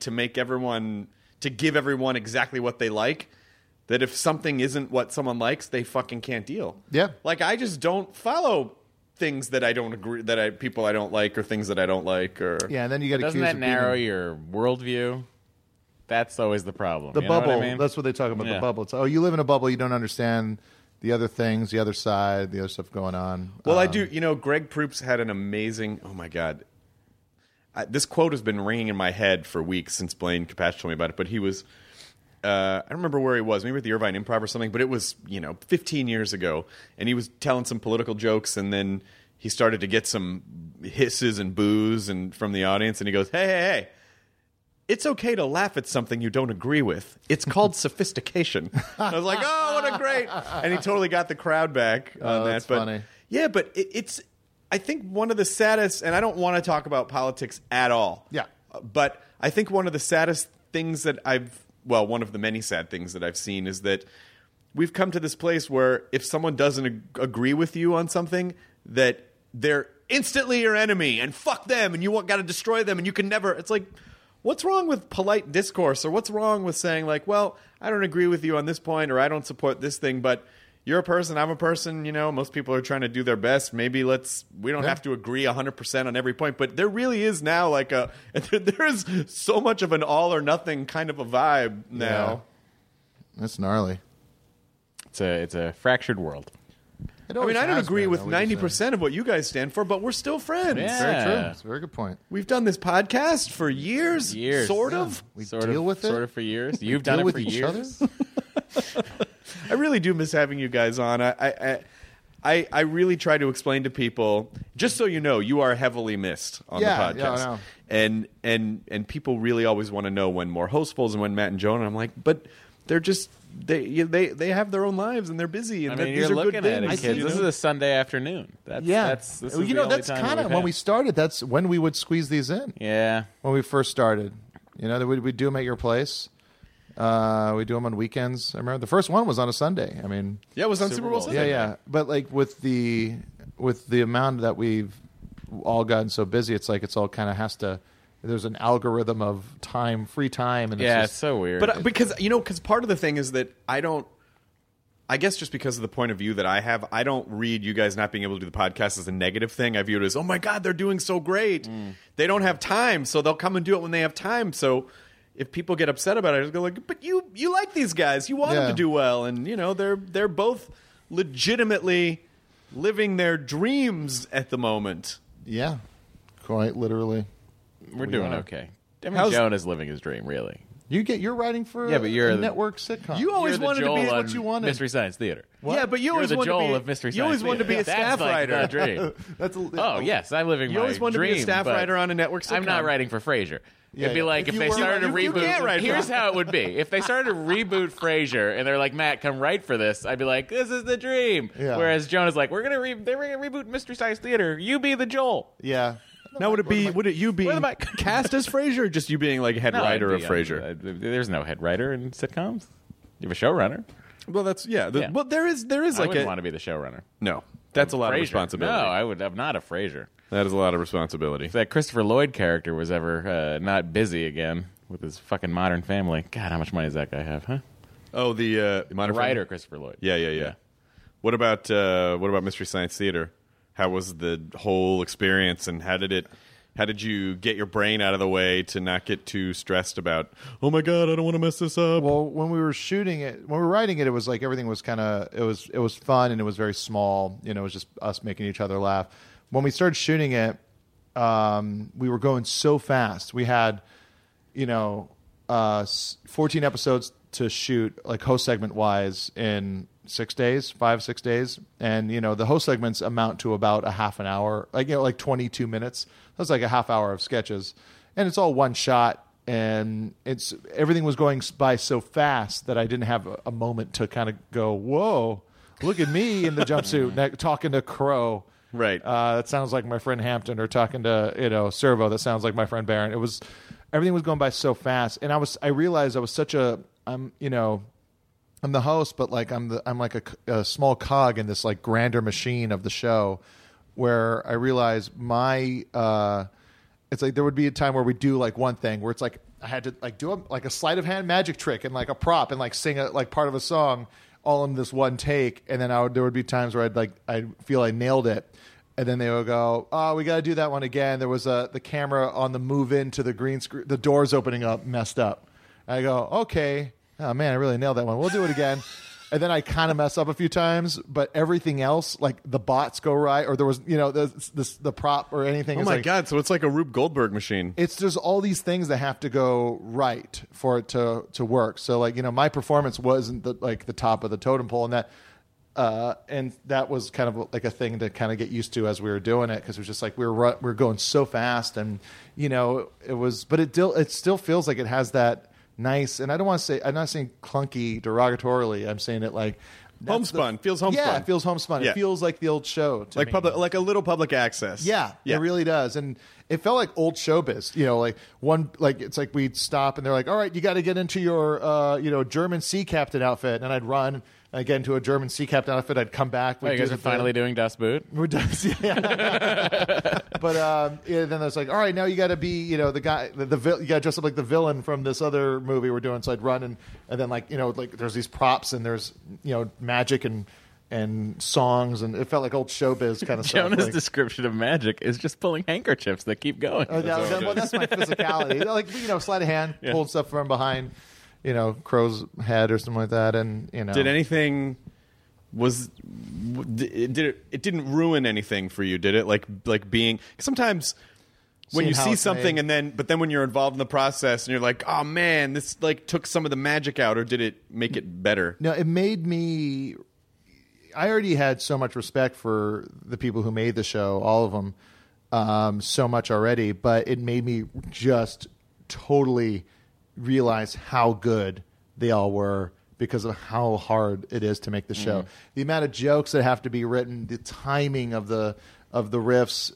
to give everyone exactly what they like, that if something isn't what someone likes, they fucking can't deal. Yeah. Like, I just don't follow things that I don't agree, people I don't like, or things that I don't like, or Yeah, and then you get Doesn't accused that of being narrow your worldview? That's always the problem. the You know what bubble. I mean? That's what they talk about. Yeah. The bubble. It's you live in a bubble. You don't understand the other things, the other side, the other stuff going on. Well, I do. Greg Proops had an amazing. Oh my god, this quote has been ringing in my head for weeks since Blaine Capatch told me about it. But he was. I don't remember where he was. Maybe at the Irvine Improv or something. But it was 15 years ago, and he was telling some political jokes, and then he started to get some hisses and boos and from the audience, and he goes, "Hey. It's okay to laugh at something you don't agree with. It's called sophistication." I was like, "Oh, what a great!" And he totally got the crowd back on that. That's but funny. yeah, but it's. I think one of the saddest, and I don't want to talk about politics at all. Yeah. But I think one of the saddest things that one of the many sad things that I've seen is that we've come to this place where if someone doesn't agree with you on something, that they're instantly your enemy and fuck them and you got to destroy them and you can never. It's like, what's wrong with polite discourse, or what's wrong with saying like, well, I don't agree with you on this point, or I don't support this thing, but you're a person, I'm a person, most people are trying to do their best. Maybe we don't have to agree 100% on every point, but there really is now like there's so much of an all or nothing kind of a vibe now. Yeah. That's gnarly. It's a fractured world. It I always mean, I don't has agree been, with though, would you say? 90% of what you guys stand for, but we're still friends. Yeah. Very true. It's a very good point. We've done this podcast for years. Sort of. We sort deal of, with it. Sort of for years. You've done deal it with for each years. other. I really do miss having you guys on. I really try to explain to people, just so you know, you are heavily missed on the podcast. Yeah, I know. And people really always want to know when more Hostfuls and when Matt and Joan. And I'm like, but they're just they have their own lives and they're busy. And I mean, these you're are looking good at things. it, kids. This is a Sunday afternoon. This is the only that's time kind that of we've when we had. started. That's when we would squeeze these in. Yeah. When we first started, we'd do them at your place. We do them on weekends. I remember the first one was on a Sunday. I mean, Yeah, it was on Super Bowl Sunday. yeah. But like with the amount that we've all gotten so busy, it's like it's all kind of has to. There's an algorithm of time, free time, and It's so weird. But because part of the thing is that I guess just because of the point of view that I have, I don't read you guys not being able to do the podcast as a negative thing. I view it as, oh my God, they're doing so great. They don't have time, so they'll come and do it when they have time. So if people get upset about it, I just go like, but you like these guys. You want them to do well. And, they're both legitimately living their dreams at the moment. Yeah, quite literally. We're doing okay. I mean, Jonah's living his dream, really. You're writing for but you're a network sitcom. You always You're the wanted Joel to be on what you wanted. Mystery Science Theater. Yeah, but you always You're the wanted Joel to be of Mystery You always Science wanted to be a Theater. staff That's like writer. the dream. Oh yes, I'm living You my always wanted dream. to be a staff but writer on a network sitcom. I'm not writing for Frasier. It'd be yeah. like if they started a you reboot. can't write for Here's it. how it would be: if they started to reboot Frasier and they're like, "Matt, come write for this," I'd be like, "This is the dream." Yeah. Whereas Jonah's like, "They're gonna reboot Mystery Science Theater. You be the Joel." Yeah. Now would you be Where am I? cast as Frasier, or just you being like head No, writer I'd of be, Frasier? There's no head writer in sitcoms. You have a showrunner. Well, that's Yeah. Well, there is I like wouldn't a want to be the showrunner. no. That's a lot of Frasier. responsibility. No, I'm not a Frasier. That is a lot of responsibility. If that Christopher Lloyd character was ever not busy again with his fucking Modern Family, God, how much money does that guy have, huh? Oh, the The writer, Christopher Lloyd. Yeah. What about Mystery Science Theater? How was the whole experience, and how did you get your brain out of the way to not get too stressed about, oh my God, I don't want to mess this up? Well, when we were writing it, it was like everything was it was fun and it was very small. It was just us making each other laugh. When we started shooting it, we were going so fast. We had, 14 episodes to shoot, like host segment wise, in 6 days, 5-6 days, and the host segments amount to about a half an hour, like 22 minutes. That's like a half hour of sketches, and it's all one shot. And everything was going by so fast that I didn't have a moment to kind of go, whoa, look at me in the jumpsuit talking to Crow. Right. That sounds like my friend Hampton, or talking to Servo. That sounds like my friend Barron. Everything was going by so fast, and I realized I was I'm the host, but like I'm like a small cog in this like grander machine of the show, where I realized it's like there would be a time where we do like one thing where it's like I had to like do a sleight of hand magic trick and like a prop and like sing like part of a song all in this one take, and then there would be times where I'd feel I nailed it, and then they would go, oh, we got to do that one again. There was the camera on the move into the green screen, the doors opening up messed up. I go, okay, oh man, I really nailed that one. We'll do it again. And then I kind of mess up a few times, but everything else, like the bots go right, or there was, the prop or anything. Oh my God! So it's like a Rube Goldberg machine. There's all these things that have to go right for it to work. So like my performance wasn't the top of the totem pole, and that was kind of like a thing to kind of get used to as we were doing it, because it was just like we were going so fast, and it was, but it still feels like it has that nice, and I don't want to say, I'm not saying clunky derogatorily. I'm saying it like homespun. Feels homespun. Yeah, it feels homespun. Yeah. It feels like the old show to me. like a little public access. Yeah, it really does, and it felt like old showbiz. It's like we'd stop and they're like, "All right, you got to get into your German sea captain outfit," and I'd run. I get into a German sea captain outfit. I'd come back. You guys are finally doing Das Boot? We're done. Yeah. But then it's like, all right, now you got to be, the guy, you got to dress up like the villain from this other movie we're doing. So I'd run and then like there's these props and there's magic and songs, and it felt like old showbiz kind of stuff. Jonah's like, description of magic is just pulling handkerchiefs that keep going. That's my physicality. Like sleight of hand, pulling stuff from behind. Crow's head or something like that, and Did anything it didn't ruin anything for you? Did it like being sometimes when you see something but then when you're involved in the process and you're like, oh man, this like took some of the magic out, or did it make it better? No, it made me. I already had so much respect for the people who made the show, all of them, so much already, but it made me just totally realize how good they all were because of how hard it is to make the show. The amount of jokes that have to be written, the timing of the riffs,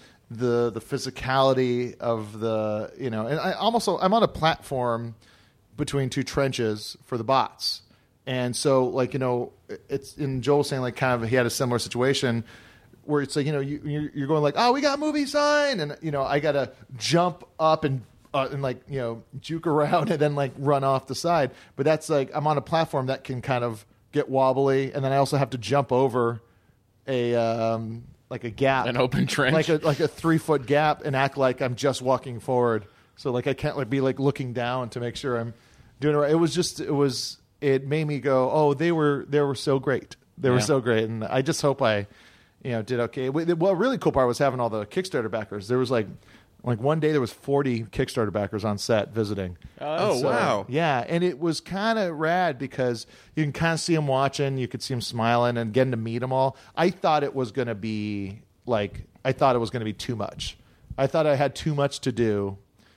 the physicality of the and I'm on a platform between two trenches for the bots. And so, like, it's in Joel saying, like, kind of he had a similar situation where it's like, you're going like, oh, we got movie sign. And, I got to jump up and like, juke around and then like run off the side. But that's like, I'm on a platform that can kind of get wobbly. And then I also have to jump over like a gap, An open trench. like a 3-foot gap, and act like I'm just walking forward. So like I can't like be like looking down to make sure I'm doing it right. It made me go, oh, they were so great. They were so great, and I just hope I, did okay. Well, really cool part was having all the Kickstarter backers. There was like one day there was 40 Kickstarter backers on set visiting. Oh, wow. Yeah, and it was kind of rad because you can kind of see them watching, you could see them smiling and getting to meet them all. I thought it was going to be too much. I thought I had too much to do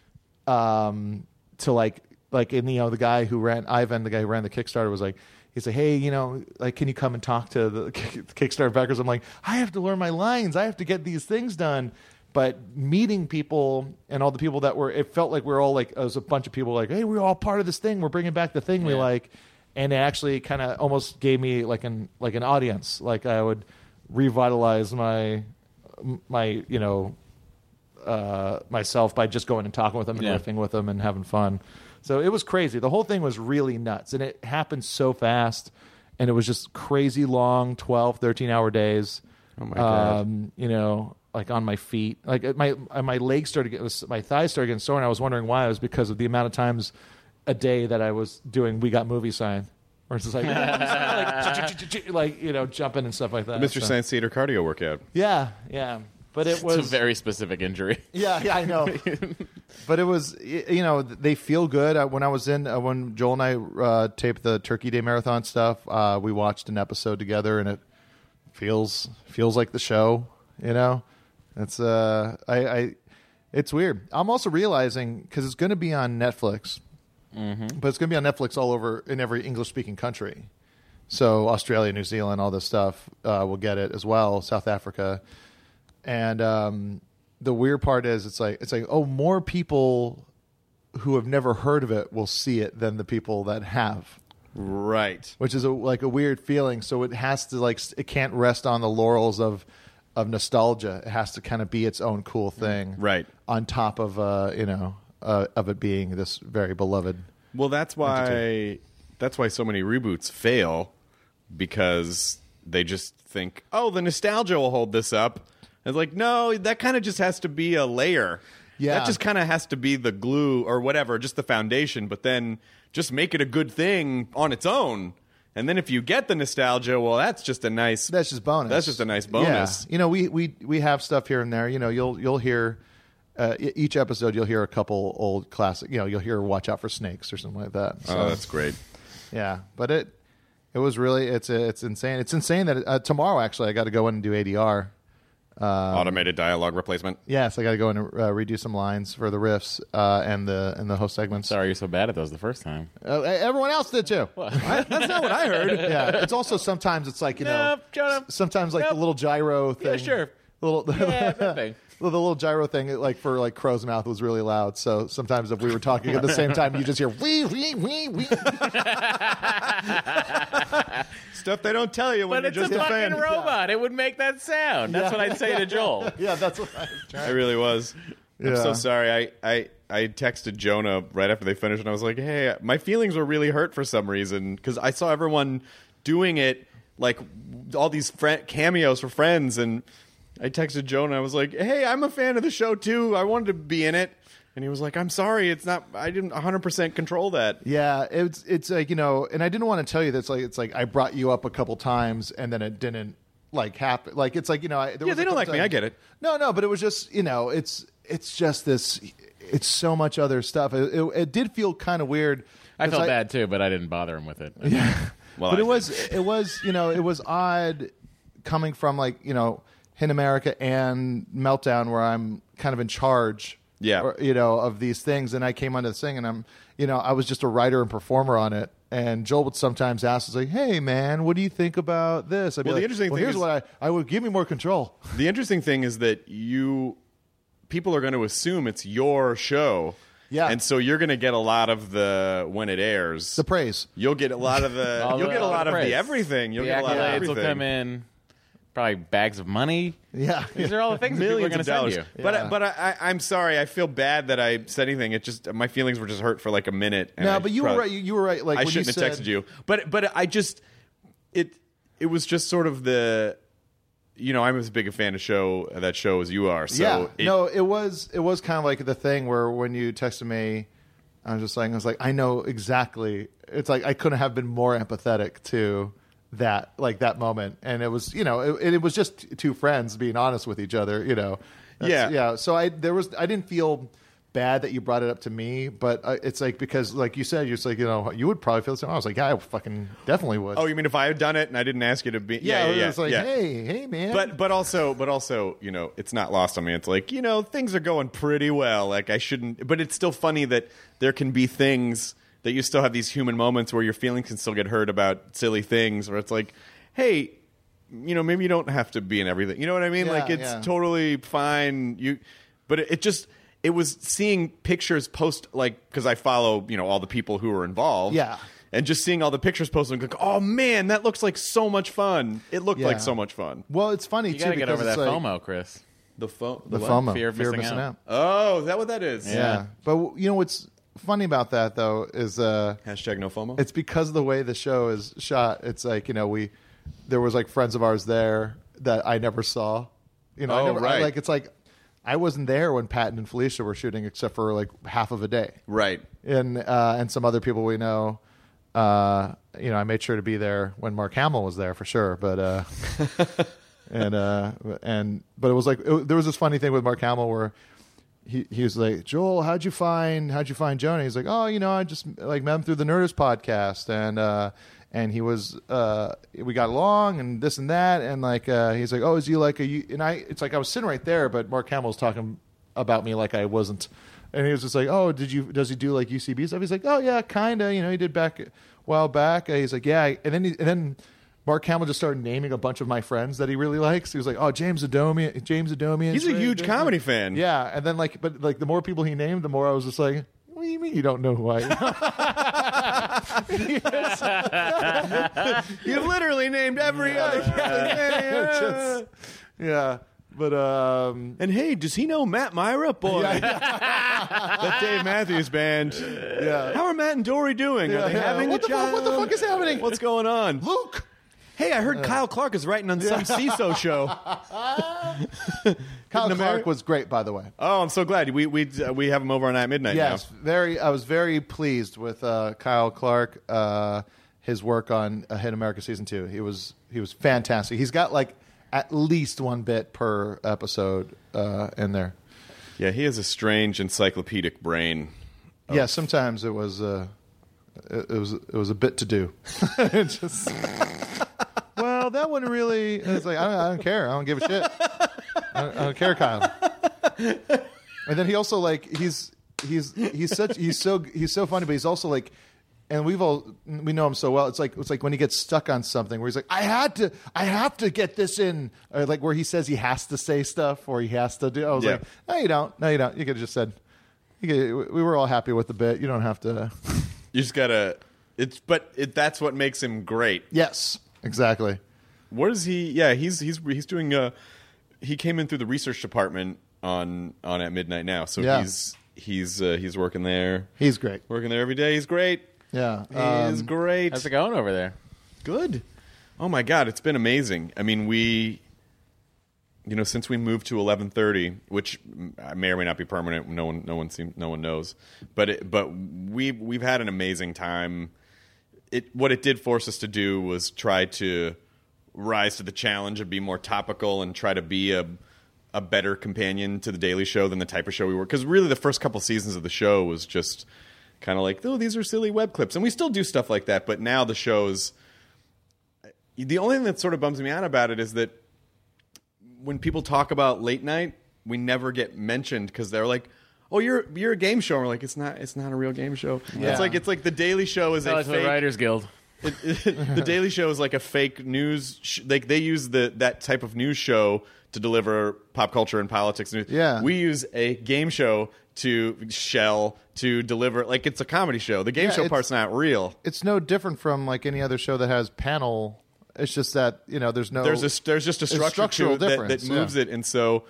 to like and the guy who ran Ivan, the guy who ran the Kickstarter was like, he's like, hey, like, can you come and talk to the Kickstarter backers? I'm like, I have to learn my lines. I have to get these things done. But meeting people and all the people it felt like we were all like, it was a bunch of people like, hey, we're all part of this thing. We're bringing back the thing we like. And it actually kind of almost gave me like an audience. Like I would revitalize my myself by just going and talking with them and riffing with them and having fun. So it was crazy. The whole thing was really nuts. And it happened so fast. And it was just crazy long 12, 13-hour days. Oh, my God. Like on my feet, like my legs my thighs started getting sore, and I was wondering why. It was because of the amount of times a day that I was doing We Got Movie Sign, or it's just like, jumping and stuff like that. Mr. Science Theater cardio workout. Yeah. But it was It's a very specific injury. Yeah, I know. But it was, they feel good. When Joel and I taped the Turkey Day Marathon stuff, we watched an episode together, and it feels like the show. It's it's weird. I'm also realizing because it's going to be on Netflix, but it's going to be on Netflix all over in every English-speaking country. So Australia, New Zealand, all this stuff will get it as well. South Africa, and the weird part is it's like more people who have never heard of it will see it than the people that have. Right. Which is a weird feeling. So it has to it can't rest on the laurels of nostalgia. It has to kind of be its own cool thing, right? On top of of it being this very beloved. Well, that's why so many reboots fail, because they just think, oh, the nostalgia will hold this up. It's like, no, that kind of just has to be a layer. Yeah, that just kind of has to be the glue or whatever, just the foundation. But then just make it a good thing on its own. And then if you get the nostalgia, well, that's just bonus. That's just a nice bonus. Yeah. We have stuff here and there. You'll hear each episode. You'll hear a couple old classic. You'll hear Watch Out for Snakes or something like that. So, oh, that's great. Yeah, but it was really it's insane. It's insane that tomorrow actually I got to go in and do ADR. Automated dialogue replacement. Yes, I got to go in and redo some lines for the riffs and the host segments. Sorry, you're so bad at those the first time. Everyone else did too. That's not what I heard. Yeah, it's also sometimes it's like sometimes like the little gyro thing. Yeah, sure. That thing. The little gyro thing, like for Crow's Mouth, was really loud. So sometimes if we were talking at the same time, you just hear wee wee wee wee. Stuff they don't tell you when but you're just a a fan. fucking robot. It would make that sound. That's what I'd say to Joel. Yeah, that's what I was trying. I really was. I'm so sorry. I texted Jonah right after they finished, and I was like, hey, my feelings were really hurt for some reason, because I saw everyone doing it, like all these cameos for Friends, and I texted Jonah. I was like, hey, I'm a fan of the show too. I wanted to be in it. And he was like, I'm sorry, it's not. I didn't 100% control that. Yeah, it's like, and I didn't want to tell you that it's like I brought you up a couple times and then it didn't like happen. Like it's like, they don't like me. I get it. No, but it was just, it's just this. It's so much other stuff. It did feel kind of weird. I felt bad too, but I didn't bother him with it. Yeah, well, but it was odd coming from Hidden America and Meltdown, where I'm kind of in charge. Yeah, of these things, and I came onto this thing, and I was just a writer and performer on it. And Joel would sometimes ask, like, "Hey, man, what do you think about this?" I'd be the interesting thing here's is, what I would give me more control. The interesting thing is that people are going to assume it's your show, Yeah. And so you're going to get a lot of the when it airs. The praise. You'll get a lot of the. You'll get a lot of the everything. You'll The get a lot of accolades everything. will come in. Probably bags of money. Yeah. These are all the things that people are Millions going of to dollars. send you. Yeah. But I'm sorry. I feel bad that I said anything. It just my feelings were just hurt for like a minute. And No, I but you were right. You were right. Like I when shouldn't you have said, texted you. But I just it was just sort of the. I'm as big a fan of that show as you are. So yeah. It was kind of like the thing where when you texted me, I was like, I know exactly. It's like I couldn't have been more empathetic to that moment, and it was it was just two friends being honest with each other. Yeah. So I didn't feel bad that you brought it up to me, but it's like because like you said, you're just like you would probably feel the same. I was like, yeah, I fucking definitely would. Oh, you mean if I had done it and I didn't ask you to be? Yeah. It's like, yeah. hey, man. But also, it's not lost on me. It's like, things are going pretty well. Like I shouldn't, but it's still funny that there can be things that you still have these human moments where your feelings can still get hurt about silly things, where it's like, hey, maybe you don't have to be in everything. You know what I mean? Yeah, like it's totally fine. But it was seeing pictures post, like, because I follow, all the people who are involved. Yeah. And just seeing all the pictures posted, like, oh man, that looks like so much fun. It looked like so much fun. Well, it's funny You too got to get because over it's that like, FOMO, Chris. The the what? FOMO, Fear of missing out. Oh, is that what that is? Yeah. But what's funny about that though is Hashtag no FOMO. it's because of the way the show is shot. It's like there was like friends of ours there that I never saw. Right. It's like I wasn't there when Patton and Felicia were shooting, except for like half of a day. Right. And some other people we know. I made sure to be there when Mark Hamill was there for sure. But but it was like there was this funny thing with Mark Hamill where he was like, Joel, how'd you find Jonah? He's like, oh, I just like met him through the Nerdist podcast, and he was we got along and this and that, and like he's like, oh, is he like it's like I was sitting right there, but Mark Hamill was talking about me like I wasn't, and he was just like, oh, does he do like UCB stuff? He's like, oh yeah, kinda, he did back a while back. He's like, yeah, and then Mark Hamill just started naming a bunch of my friends that he really likes. He was like, "Oh, James Adomian." He's a huge comedy fan. Yeah, and then but the more people he named, the more I was just like, "What do you mean you don't know who I am?" You've literally named every other fan. Yeah, but and hey, does he know Matt Myra? Boy, that Dave Matthews Band. Yeah, how are Matt and Dory doing? Are they having a child? What the fuck is happening? What's going on, Luke? Hey, I heard Kyle Clark is writing on some CISO show. Kyle Clark was great, by the way. Oh, I'm so glad we have him over on At Midnight. Yes, now. I was very pleased with Kyle Clark, his work on Hit America season 2. He was fantastic. He's got like at least one bit per episode in there. Yeah, he has a strange encyclopedic brain. Yeah, sometimes it was a bit to do. It just. Well, that one really. It's like I don't care. I don't give a shit. I don't care, Kyle. And then he also like he's so funny, but he's also like, and we know him so well. It's like when he gets stuck on something where he's like, I have to get this in, or like where he says he has to say stuff or he has to do. I was like, no, you don't. You could have just said. We were all happy with the bit. You don't have to. You just gotta. That's what makes him great. Yes. Exactly. What is he? Yeah, he's doing. He came in through the research department on At Midnight now, so yeah. he's working there. He's great. Working there every day. He's great. Yeah, he's great. How's it going over there? Good. Oh my God, it's been amazing. I mean, since we moved to 11:30, which may or may not be permanent. No one knows, but we've had an amazing time. What it did force us to do was try to rise to the challenge and be more topical and try to be a better companion to The Daily Show than the type of show we were. Because really the first couple seasons of the show was just kind of like, oh, these are silly web clips. And we still do stuff like that, but now the show's... The only thing that sort of bums me out about it is that when people talk about late night, we never get mentioned because they're like, oh, you're a game show. And we're like, it's not a real game show. Yeah. It's like the Daily Show is a fake... the Writers Guild. The Daily Show is like a fake news. They use that type of news show to deliver pop culture and politics news. Yeah. We use a game show to shell to deliver. Like, it's a comedy show. The game show part's not real. It's no different from like any other show that has panel. It's just that there's just a structural that moves it, and so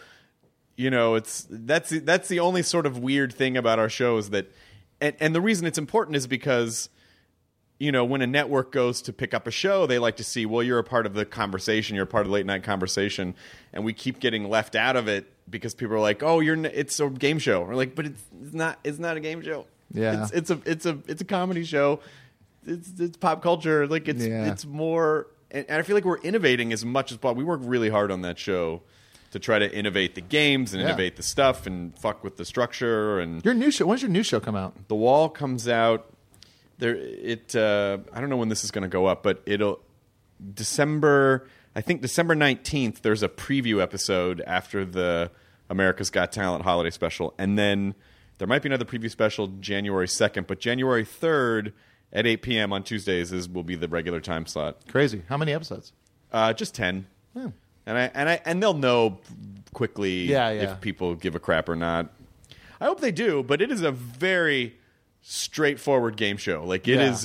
that's the only sort of weird thing about our show is that, and the reason it's important is because when a network goes to pick up a show, they like to see, well, you're a part of the conversation, you're a part of the late night conversation, and we keep getting left out of it because people are like, oh, it's a game show. We're like, but it's not a game show. Yeah, it's a comedy show. It's pop culture. Like it's more, and I feel like we're innovating as much as possible. We work really hard on that show to try to innovate the games and innovate the stuff and fuck with the structure. And your new show. When's your new show come out? The Wall comes out. I don't know when this is going to go up, but it'll December 19th. There's a preview episode after the America's Got Talent holiday special, and then there might be another preview special January 2nd. But January 3rd at 8 p.m. on Tuesdays will be the regular time slot. Crazy. How many episodes? Just 10. Yeah. And they'll know quickly Yeah. if people give a crap or not. I hope they do, but it is a very straightforward game show. Like it is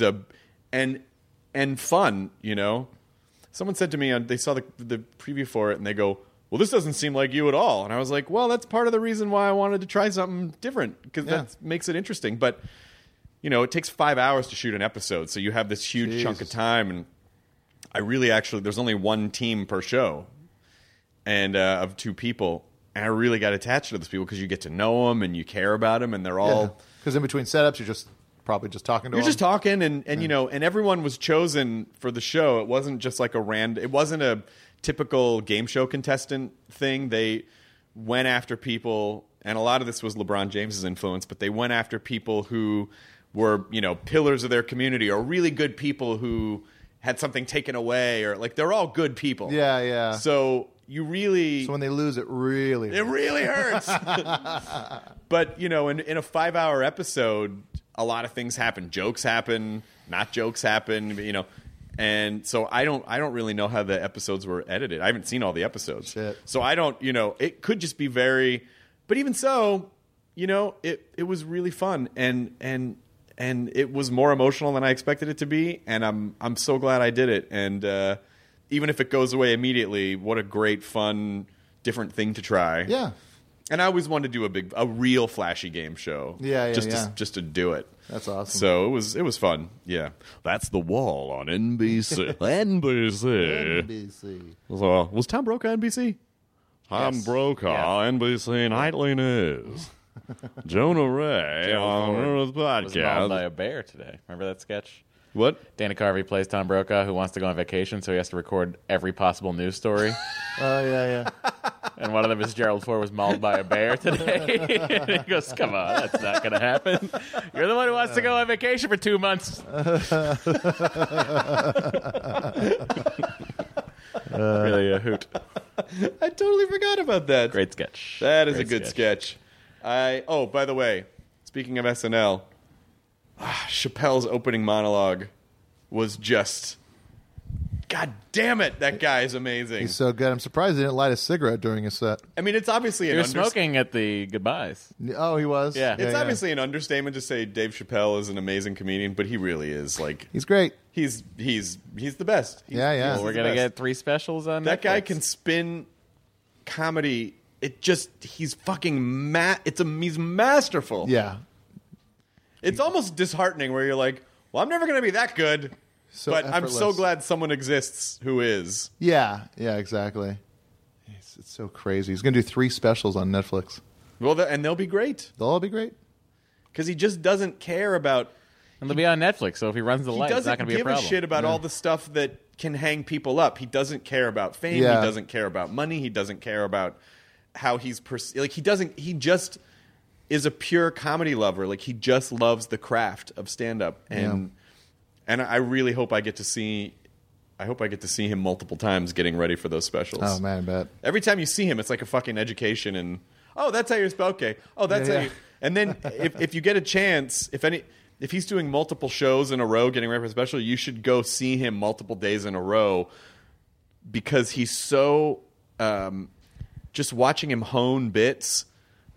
and fun, Someone said to me, they saw the preview for it and they go, well, this doesn't seem like you at all. And I was like, well, that's part of the reason why I wanted to try something different, because that makes it interesting. But it takes 5 hours to shoot an episode, so you have this huge chunk of time. And I really there's only one team per show, and of 2 people. And I really got attached to those people because you get to know them and you care about them, and they're all. Because in between setups, you're probably just talking to them. You're just talking, and and everyone was chosen for the show. It wasn't just like it wasn't a typical game show contestant thing. They went after people, and a lot of this was LeBron James's influence, but they went after people who were pillars of their community, or really good people who had something taken away, or like they're all good people. Yeah. So when they lose, it really hurts. But in a 5-hour episode, a lot of things happen. Jokes happen, not jokes happen. And so I don't really know how the episodes were edited. I haven't seen all the episodes. Shit. So I don't. It could just be very. But even so, it was really fun, and it was more emotional than I expected it to be. And I'm so glad I did it. And even if it goes away immediately, what a great, fun, different thing to try. Yeah. And I always wanted to do a real flashy game show. Yeah. Just to do it. That's awesome. So it was fun. Yeah. That's The Wall on NBC. NBC. So, was Tom Brokaw NBC? Tom Brokaw, NBC Nightly News. Jonah Ray on the podcast. Was mauled by a bear today. Remember that sketch? What? Dana Carvey plays Tom Brokaw, who wants to go on vacation, so he has to record every possible news story. Oh, yeah. And one of them is Gerald Ford was mauled by a bear today. And he goes, come on, that's not going to happen. You're the one who wants to go on vacation for 2 months. Really a hoot. I totally forgot about that. Great sketch. That is a good sketch. By the way, speaking of SNL, Chappelle's opening monologue was just, God damn it, that guy is amazing. He's so good. I'm surprised he didn't light a cigarette during his set. I mean, it's obviously he was smoking at the goodbyes. Oh, he was? Yeah. It's obviously an understatement to say Dave Chappelle is an amazing comedian, but he really is. Like, he's great. He's the best. Yeah. We're going to get 3 specials on that Netflix. guy can spin comedy. He's fucking he's masterful. Yeah. It's almost disheartening where you're like, well, I'm never going to be that good, but I'm so glad someone exists who is. Yeah, exactly. It's so crazy. He's going to do 3 specials on Netflix. Well, and they'll be great. They'll all be great. Because he just doesn't care about... And they'll be on Netflix, so if he runs the light, it's not going to be a problem. He doesn't give a shit about all the stuff that can hang people up. He doesn't care about fame. Yeah. He doesn't care about money. He doesn't care about how he's... he just... is a pure comedy lover. Like, he just loves the craft of stand-up. And I really hope I get to see him multiple times getting ready for those specials. Oh, man, I bet. Every time you see him, it's like a fucking education. And, oh, that's how you're spelled. Okay. Oh, that's how you... And then if you get a chance, if he's doing multiple shows in a row getting ready for a special, you should go see him multiple days in a row, because he's so... just watching him hone bits...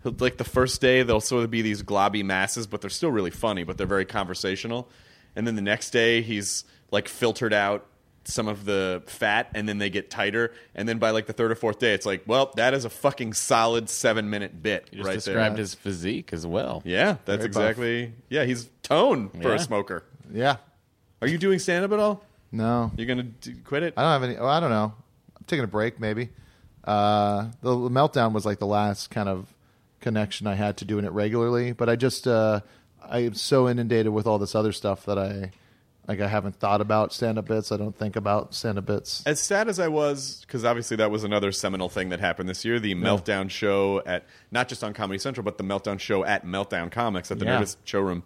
like the first day they'll sort of be these globby masses, but they're still really funny, but they're very conversational. And then the next day he's like filtered out some of the fat, and then they get tighter. And then by like the third or fourth day, it's like, well, that is a fucking solid 7-minute bit You just right described there. his physique as well. Yeah, that's Very exactly. Yeah, he's tone for Yeah. a smoker. Yeah. Are you doing stand up at all? No. You're gonna quit it? I don't have any. Oh, I don't know. I'm taking a break, maybe. The Meltdown was like the last kind of connection I had to doing it regularly. But I just I'm so inundated with all this other stuff that I haven't thought about stand-up bits. I don't think about stand-up bits. As sad as I was, because obviously that was another seminal thing that happened this year, the Meltdown show at, not just on Comedy Central, but the Meltdown show at Meltdown Comics at the Nerdist showroom,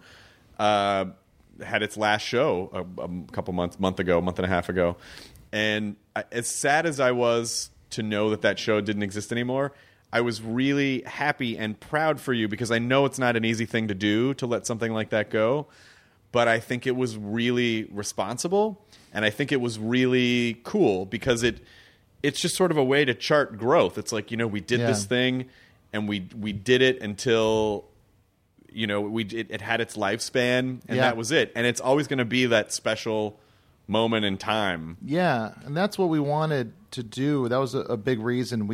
had its last show a couple month and a half ago. And as sad as I was to know that show didn't exist anymore, I was really happy and proud for you, because I know it's not an easy thing to do, to let something like that go. But I think it was really responsible, and I think it was really cool, because it's just sort of a way to chart growth. It's like, we did this thing, and we did it until it had its lifespan, and that was it. And it's always going to be that special moment in time. Yeah, and that's what we wanted to do. That was a big reason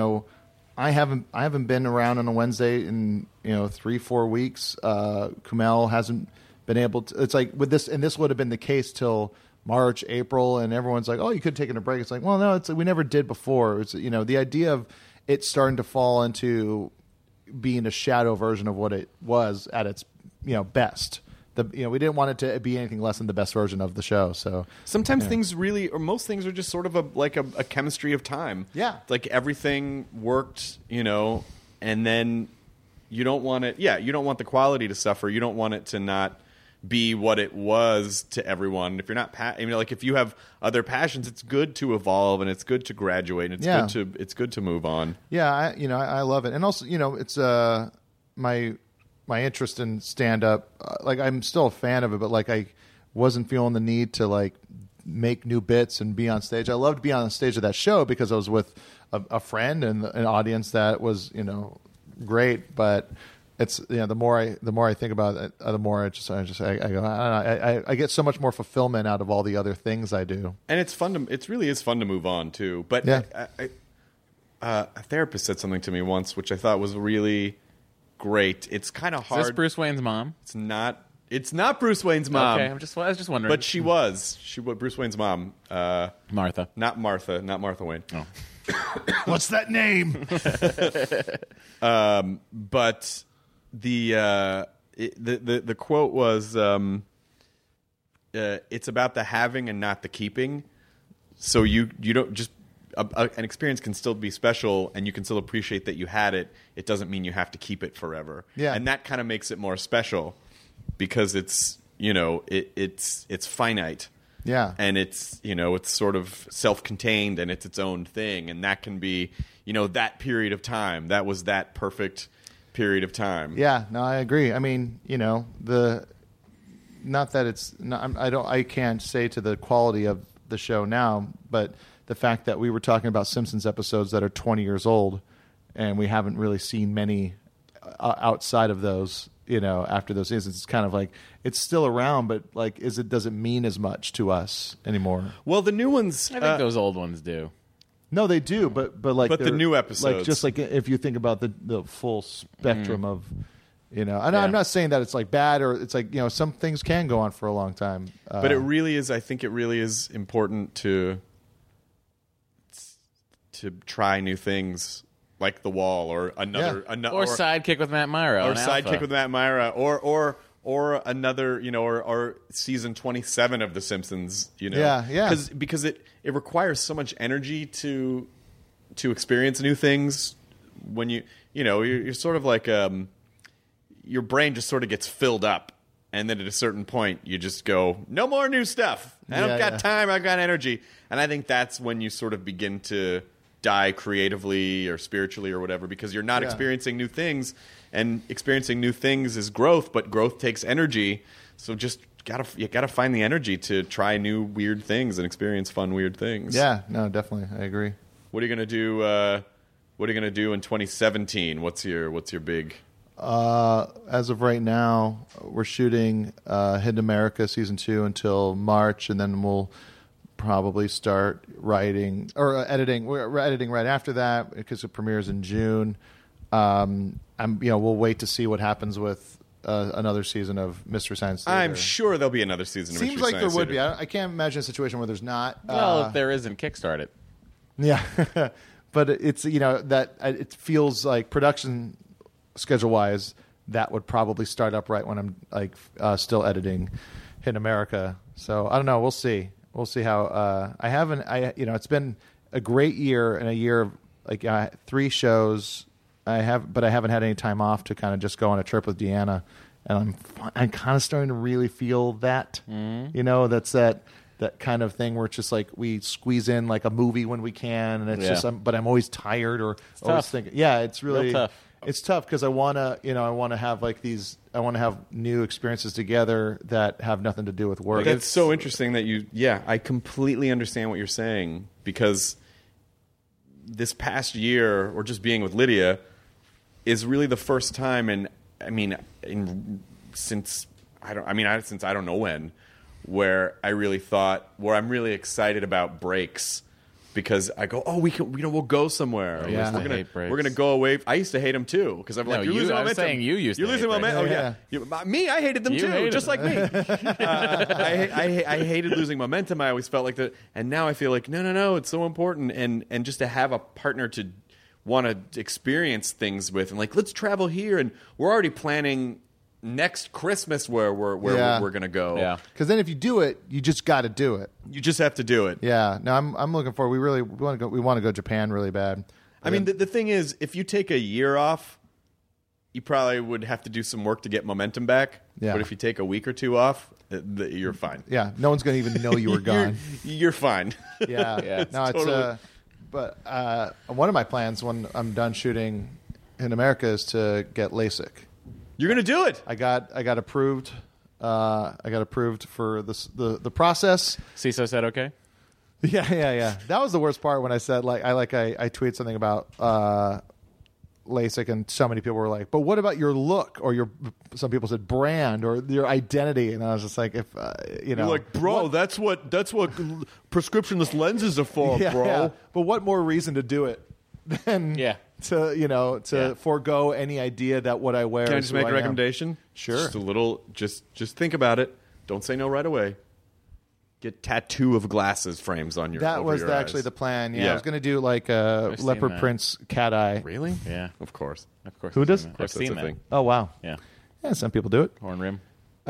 I haven't been around on a Wednesday in 3-4 weeks. Kumail hasn't been able to. It's like with this, and this would have been the case till March, April, and everyone's like, "Oh, you could have taken a break." It's like, well, no, it's like we never did before. It's the idea of it starting to fall into being a shadow version of what it was at its best. We didn't want it to be anything less than the best version of the show. So sometimes things really, or most things, are just sort of a chemistry of time. Yeah, like everything worked, and then you don't want it. Yeah, you don't want the quality to suffer. You don't want it to not be what it was to everyone. If you're not, if you have other passions, it's good to evolve, and it's good to graduate, and it's good to move on. Yeah, I love it, and also it's my interest in stand up. I'm still a fan of it, but I wasn't feeling the need to make new bits and be on stage. I loved to be on the stage of that show because I was with a friend and an audience that was great, but. It's the more I think about it, the more I go. I don't know. I get so much more fulfillment out of all the other things I do, and it's fun to. It really is fun to move on too. But a therapist said something to me once, which I thought was really great. It's kind of hard. Is this Bruce Wayne's mom? It's not. It's not Bruce Wayne's mom. Okay, I was just wondering. But she was. Bruce Wayne's mom. Martha. Not Martha Wayne. Oh. What's that name? But. The quote was it's about the having and not the keeping. So you don't just an experience can still be special, and you can still appreciate that you had it. It doesn't mean you have to keep it forever. Yeah, and that kind of makes it more special because it's it's finite. Yeah, and it's it's sort of self-contained, and it's its own thing, and that can be that period of time. That was that perfect period of time. Yeah, no, I agree. I mean, not that it's not, I can't say to the quality of the show now, but the fact that we were talking about Simpsons episodes that are 20 years old, and we haven't really seen many outside of those, after those seasons, it's kind of like it's still around, but does it mean as much to us anymore? Well, the new ones, I think those old ones do. No, they do, but the new episodes, just if you think about the full spectrum of, I'm not saying that it's bad, or it's some things can go on for a long time. But it really is. I think it really is important to try new things, like The Wall, or another, or Sidekick with Matt Myra, or Sidekick with Matt Myra, or another, or season 27 of The Simpsons, because it requires so much energy to experience new things. When you're sort of like your brain just sort of gets filled up, and then at a certain point you just go, no more new stuff. I don't got time. I've got energy, and I think that's when you sort of begin to die creatively or spiritually or whatever, because you're not experiencing new things. And experiencing new things is growth, but growth takes energy. So just you gotta find the energy to try new weird things and experience fun weird things. Yeah, no, definitely, I agree. What are you gonna do? What are you going to do in 2017? What's your big? As of right now, we're shooting Hidden America season 2 until March, and then we'll probably start writing or editing. We're editing right after that because it premieres in June. We'll wait to see what happens with another season of Mystery Science Theater. I'm sure there'll be another season of Seems Mystery like Science there would Theater. be. I can't imagine a situation where there's not. Well, if there isn't, kickstart it. Yeah, but it's that it feels like production schedule wise that would probably start up right when I'm like still editing Hidden America. So I don't know. We'll see. We'll see how. It's been a great year and a year of like 3 shows. But I haven't had any time off to kind of just go on a trip with Deanna, and I'm kind of starting to really feel that. That's that kind of thing where it's just like we squeeze in like a movie when we can, and it's just. But I'm always tired or always thinking. Yeah, it's really real tough. It's tough because I want to have like these. I want to have new experiences together that have nothing to do with work. It's so interesting that you. Yeah, I completely understand what you're saying because this past year, or just being with Lydia, is really the first time, since I don't know when, where I really thought, where I'm really excited about breaks, because I go, we'll go somewhere. Yeah. We're gonna go away. I used to hate them too because I'm like, you're losing momentum. I was saying you used to You're losing hate momentum. breaks. Oh yeah. Me, I hated them You too, hated just them. like me. I hated losing momentum. I always felt like that, and now I feel like no, it's so important, and just to have a partner to want to experience things with, and like, let's travel here, and we're already planning next Christmas where we're going to go. Yeah. Because then if you do it, you just got to do it. You just have to do it. Yeah. No, I'm looking forward. We want to go. We want to go to Japan really bad. I mean, the thing is, if you take a year off, you probably would have to do some work to get momentum back. Yeah. But if you take a week or 2 off, you're fine. Yeah. No one's going to even know you were gone. You're fine. Yeah. Yeah. No, it's totally. But one of my plans when I'm done shooting in America is to get LASIK. You're going to do it. I got approved. I got approved for the process. CISO said okay. Yeah. That was the worst part when I said I tweeted something about LASIK, and so many people were like, "But what about your look?" Or some people said brand or your identity, and I was just like, if You're like, bro, that's what prescriptionless lenses are for, bro. Yeah. But what more reason to do it than to forego any idea that what I wear. Can I is just who make a am? recommendation? Sure. Just a little. Just think about it. Don't say no right away. Get tattoo of glasses frames on your. That over was your actually eyes. the plan. Yeah, Yeah. I was going to do like a seen leopard that. prints cat eye. Really? Yeah. Of course. Of course. Who I've does? seen Of that. I've course, that's seen a that. thing. Oh wow. Yeah. Yeah, some people do it. Horn rim.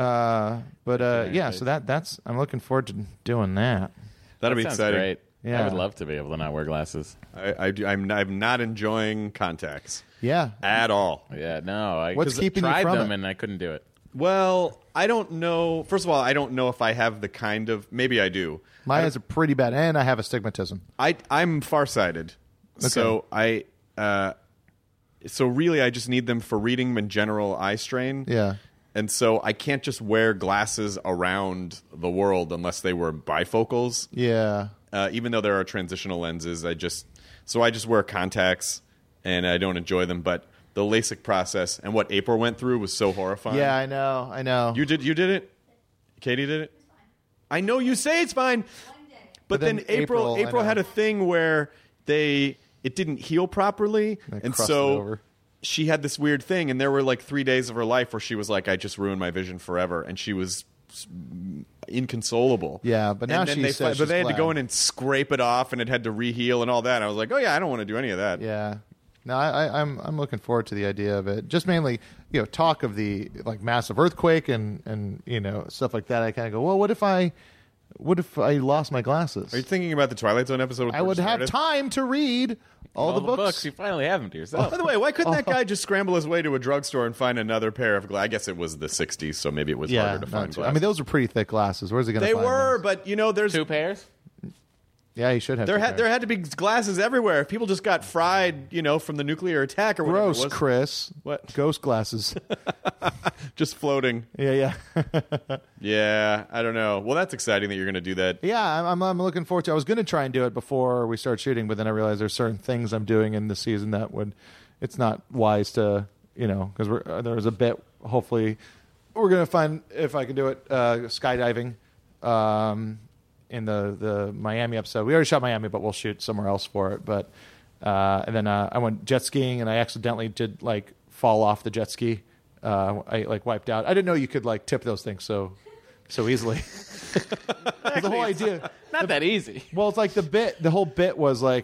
Yeah. So that's I'm looking forward to doing that. That'll be Sounds exciting. great. Yeah. I would love to be able to not wear glasses. I'm not enjoying contacts Yeah. at all. Yeah, no. I What's keeping you tried from them it? and I couldn't do it. Well, I don't know. First of all, I don't know if I have the kind of. Maybe I do. Mine is a pretty bad, and I have astigmatism. I'm farsighted, so so really I just need them for reading and general eye strain. Yeah. And so I can't just wear glasses around the world unless they were bifocals. Yeah. Even though there are transitional lenses, I just wear contacts, and I don't enjoy them. But the LASIK process and what April went through was so horrifying. Yeah, I know. You did it? Katie did it? I know you say it's fine. But then April I know. had a thing where it didn't heal properly, and crusted so over. she had this weird thing, and there were like 3 days of her life where she was like, I just ruined my vision forever, and she was inconsolable. Yeah, but now and then she says but they had she's to go glad. in and scrape it off, and it had to reheal and all that. And I was like, oh yeah, I don't want to do any of that. Yeah. No, I'm looking forward to the idea of it. Just mainly, talk of the like massive earthquake and stuff like that. I kind of go, well, what if I lost my glasses? Are you thinking about the Twilight Zone episode? With I would Burgess have Meredith? time to read all the books. You finally have them to yourself. By the way, why couldn't that guy just scramble his way to a drugstore and find another pair of glasses? I guess it was the 60s, so maybe it was harder to find not- glasses. I mean, those are pretty thick glasses. Where's he going to they find were, them? but there's 2 pairs? Yeah, he should have. There two had tires. to be glasses everywhere. If people just got fried, from the nuclear attack or whatever. Gross, it was. Chris. What? Ghost glasses. Just floating. Yeah. Yeah, I don't know. Well, that's exciting that you're going to do that. Yeah, I'm looking forward to it. I was going to try and do it before we start shooting, but then I realized there's certain things I'm doing in the season that it's not wise to, because there's a bit, hopefully, we're going to find, if I can do it, skydiving in the Miami episode. We already shot Miami, but we'll shoot somewhere else for it. But and then I went jet skiing, and I accidentally did, fall off the jet ski. I wiped out. I didn't know you could tip those things so easily. The whole idea, Not that easy. well, it's like the whole bit was I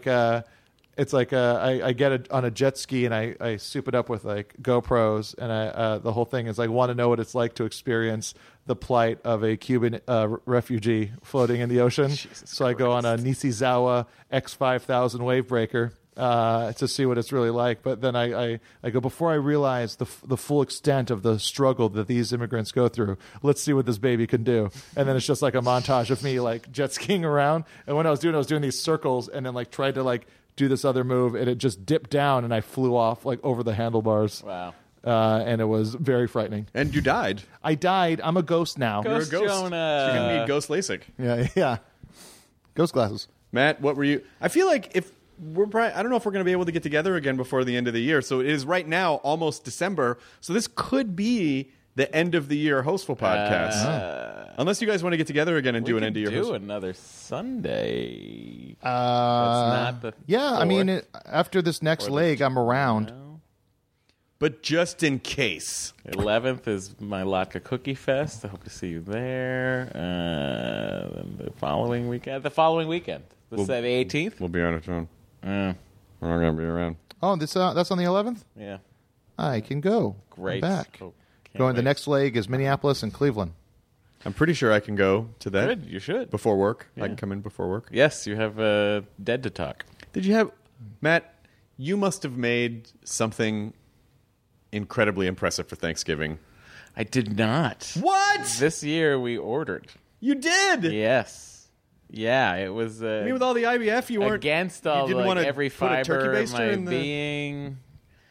get on a jet ski and I soup it up with GoPros, and the whole thing is want to know what it's like to experience the plight of a Cuban refugee floating in the ocean. So I go on a Nishizawa X5000 wave breaker to see what it's really like. But then I go, before I realize the full extent of the struggle that these immigrants go through, let's see what this baby can do. And then it's just a montage of me jet skiing around. And when I was doing these circles, and then tried to do this other move, and it just dipped down, and I flew off over the handlebars. Wow. And it was very frightening. And you died. I died. I'm a ghost now. Ghost You're a ghost. Jonah. You're going to need ghost LASIK. Yeah. Ghost glasses. Matt, what were you? I feel like if we're probably, I don't know if we're going to be able to get together again before the end of the year. So it is right now almost December. So this could be the end of the year Hostful podcast. Unless you guys want to get together again and do an end of year. Do another Sunday. That's not the Yeah, I mean, after this next leg, I'm around. But just in case. 11th is my Latka Cookie Fest. I hope to see you there. Then the following weekend. The 18th? We'll be on our own. We're not going to be around. Oh, that's on the 11th? Yeah. I can go. Great. I'm back. Oh, can't Going the wait. next leg is Minneapolis and Cleveland. I'm pretty sure I can go to that. Good, you should. Before work. Yeah. I can come in before work. Yes, you have Dead to Talk. Did you have... Matt, you must have made something incredibly impressive for Thanksgiving. I did not. What? This year we ordered. You did? Yes. Yeah, it was... I mean, with all the IVF, you weren't... against all you didn't want to every put a turkey fiber of baster my in the... being.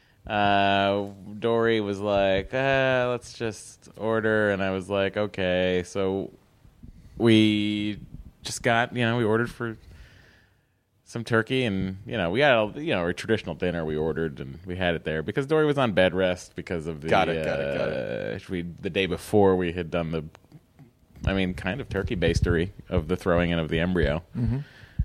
Dory was like, let's just order, and I was like, okay. So we just got, we ordered for some turkey, and we had a traditional dinner we ordered, and we had it there because Dory was on bed rest because of the Got it. the day before we had done the kind of turkey bastery of the throwing in of the embryo. Mm-hmm.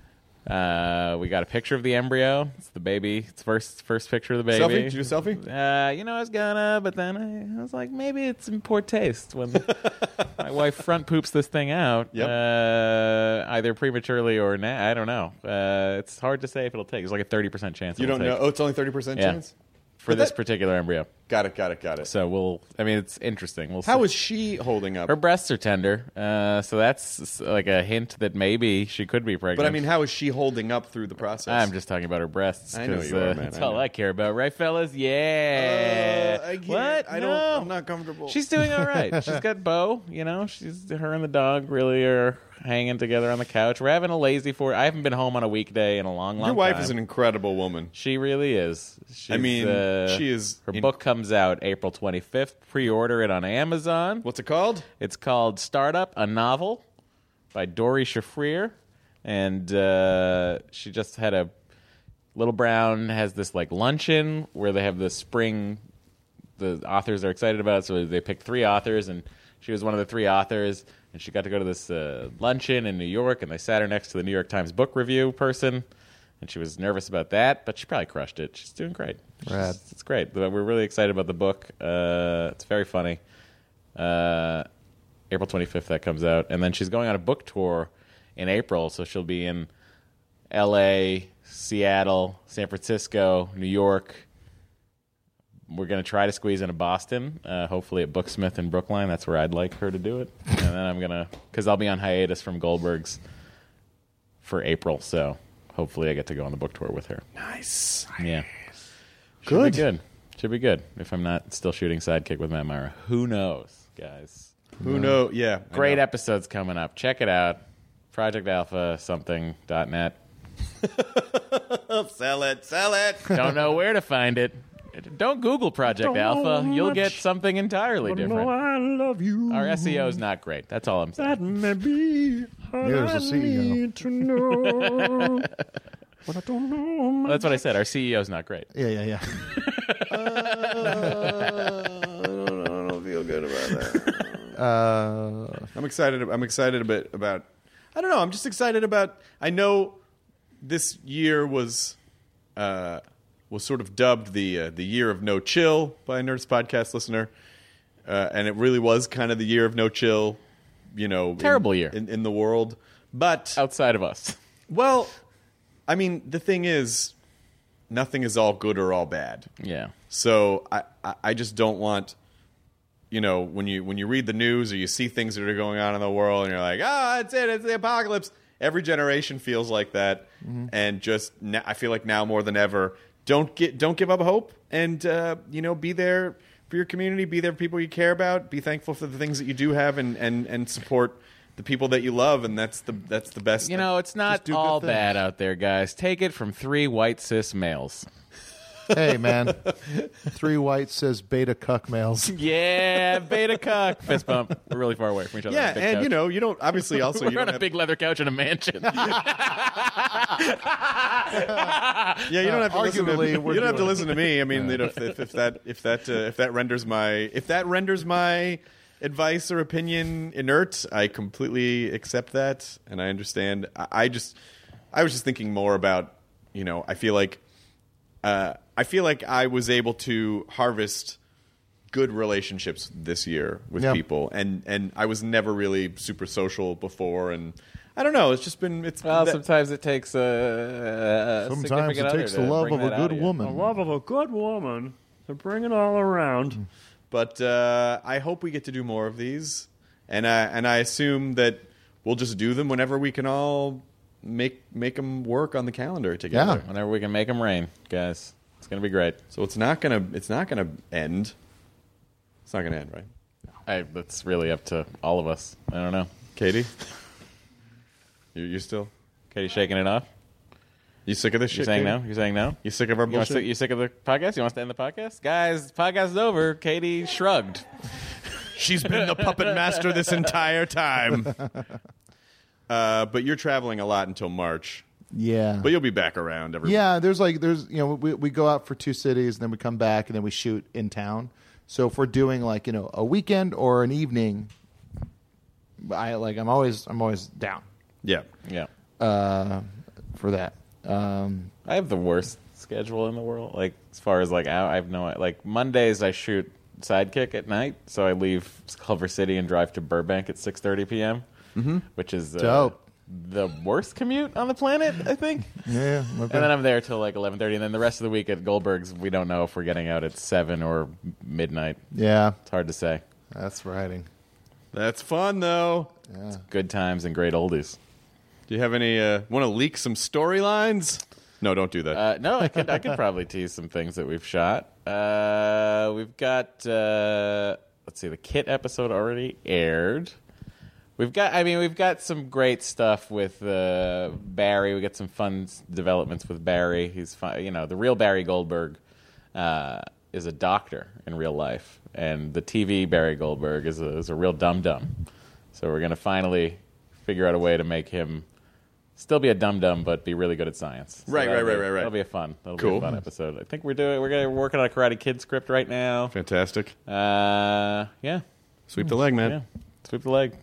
We got a picture of the embryo. It's the baby. It's first picture of the baby. Selfie? Did you do a selfie? I was gonna, but then I was like, maybe it's in poor taste when my wife front poops this thing out. Yep. Either prematurely or I don't know. It's hard to say if it'll take. It's like a 30% chance. You it'll don't know? take Oh, it's only 30% Yeah. chance? for But this that- particular embryo. Got it. So it's interesting. We'll How see. is she holding up? Her breasts are tender, so that's like a hint that maybe she could be pregnant. But I mean, how is she holding up through the process? I'm just talking about her breasts. I know 'cause, you are, man. That's I all know. I care about, right, fellas? Yeah. I can't. What? I No. don't. I'm not comfortable. She's doing all right. She's got Bo. She's her and the dog really are hanging together on the couch. We're having a lazy for. I haven't been home on a weekday in a long Your wife time. is an incredible woman. She really is. I mean, she is. Her book comes out April 25th. Pre-order it on Amazon. What's it called? It's called Startup, a Novel by Dory Shafrir. And she just had a... Little Brown has this like luncheon where they have the spring... The authors are excited about it, so they picked 3 authors, and she was one of the 3 authors. And she got to go to this luncheon in New York, and they sat her next to the New York Times book review person. And she was nervous about that, but she probably crushed it. She's doing great. Rad. It's great. We're really excited about the book. It's very funny. April 25th that comes out. And then she's going on a book tour in April, so she'll be in L.A., Seattle, San Francisco, New York. We're going to try to squeeze into Boston, hopefully at Booksmith in Brookline. That's where I'd like her to do it. And then I'm going to, because I'll be on hiatus from Goldberg's for April, so hopefully I get to go on the book tour with her. Nice. Yeah. Good. Should be good. If I'm not still shooting Sidekick with Matt Myra. Who knows, guys? Who knows? Yeah. I Great know. episodes coming up. Check it out. ProjectAlpha.something.net. Sell it. Don't know where to find it. Don't Google Project Alpha. You'll get something entirely different. I love you. Our SEO is not great. That's all I'm saying. That may be all Here's the I CEO. need to know. But I don't know. That's what I said. Our CEO is not great. Yeah. I don't feel good about that. I'm excited a bit about. I don't know. I'm just excited about. I know this year was sort of dubbed the year of no chill by a Nerdist podcast listener, and it really was kind of the year of no chill. Terrible year in the world, but outside of us. Well, I mean, the thing is, nothing is all good or all bad. Yeah. So I just don't want, when you read the news or you see things that are going on in the world and you're like, it's the apocalypse. Every generation feels like that, and I feel like now more than ever, don't give up hope, and be there for your community, be there for people you care about, be thankful for the things that you do have, and support the people that you love, and that's the best. It's not all bad out there, guys. Take it from 3 white cis males. Hey, man. 3 white cis beta cuck males. Yeah, beta cuck. Fist bump. We're really far away from each other. Yeah, Big and couch. you don't obviously also we're on a big leather couch in a mansion. Yeah, you don't have to Arguably, listen to me. I mean, if that renders my advice or opinion inert, I completely accept that, and I understand. I was just thinking more about, I feel like I was able to harvest good relationships this year with people, and I was never really super social before, and I don't know. It's just been sometimes it takes a sometimes it takes the love of a good woman. The love of a good woman to bring it all around. But I hope we get to do more of these, and I assume that we'll just do them whenever we can all make them work on the calendar together. Yeah. Whenever we can make them rain, guys. It's gonna be great. So it's not gonna end. It's not gonna end, right? That's really up to all of us. I don't know. Katie, you still? Katie shaking it off. You sick of this shit? You're saying Katie? no? You're saying no? You sick of our bullshit? You sick of the podcast? You want us to end the podcast? Guys, the podcast is over. Katie shrugged. She's been the puppet master this entire time. But you're traveling a lot until March. Yeah. But you'll be back around. Yeah, we go out for 2 cities, and then we come back, and then we shoot in town. So if we're doing a weekend or an evening, I'm always down. Yeah. Yeah. For that. I have the worst schedule in the world. Like, as far as I have no, Mondays I shoot Sidekick at night, so I leave Culver City and drive to Burbank at 6:30 p.m., which is dope. The worst commute on the planet, I think. Yeah. And then I'm there till 11:30, and then the rest of the week at Goldberg's, we don't know if we're getting out at 7 or midnight. Yeah. It's hard to say. That's writing. That's fun, though. Yeah. It's good times and great oldies. Do you have any? Want to leak some storylines? No, don't do that. No, I could probably tease some things that we've shot. We've got let's see, the Kit episode already aired. We've got some great stuff with Barry. We got some fun developments with Barry. He's fun. The real Barry Goldberg is a doctor in real life, and the TV Barry Goldberg is a real dum-dum. So we're gonna finally figure out a way to make him still be a dum-dum, but be really good at science. So Right. That'll be a fun episode. I think we're working on a Karate Kid script right now. Fantastic. Yeah. Sweep the leg, man. Yeah. Sweep the leg.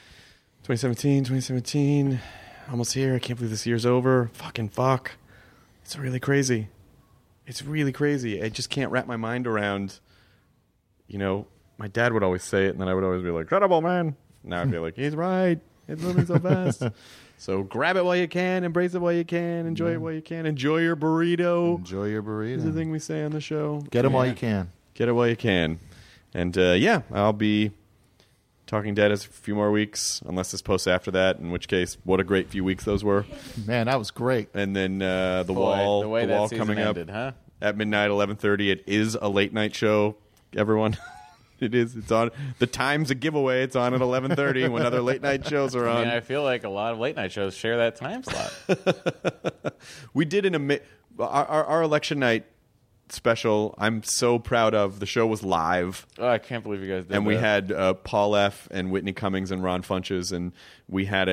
2017. Almost here. I can't believe this year's over. Fucking fuck. It's really crazy. I just can't wrap my mind around, my dad would always say it, and then I would always be like, shut up, old man. Now I feel like, he's right. It's moving so fast. So grab it while you can, embrace it while you can, enjoy it while you can, enjoy your burrito. Enjoy your burrito. Is the thing we say on the show. Get them while you can. Get it while you can. And I'll be Talking Dead is a few more weeks, unless this posts after that, in which case, what a great few weeks those were. Man, that was great. And then The The Wall season coming ended, up huh? at midnight, 11:30. It is a late night show, everyone. It is. It's on. The Time's a giveaway. It's on at 11:30 when other late night shows are on. I mean, I feel like a lot of late night shows share that time slot. We did our election night special. I'm so proud of. The show was live. Oh, I can't believe you guys did And we that. had Paul F. and Whitney Cummings and Ron Funches, and we had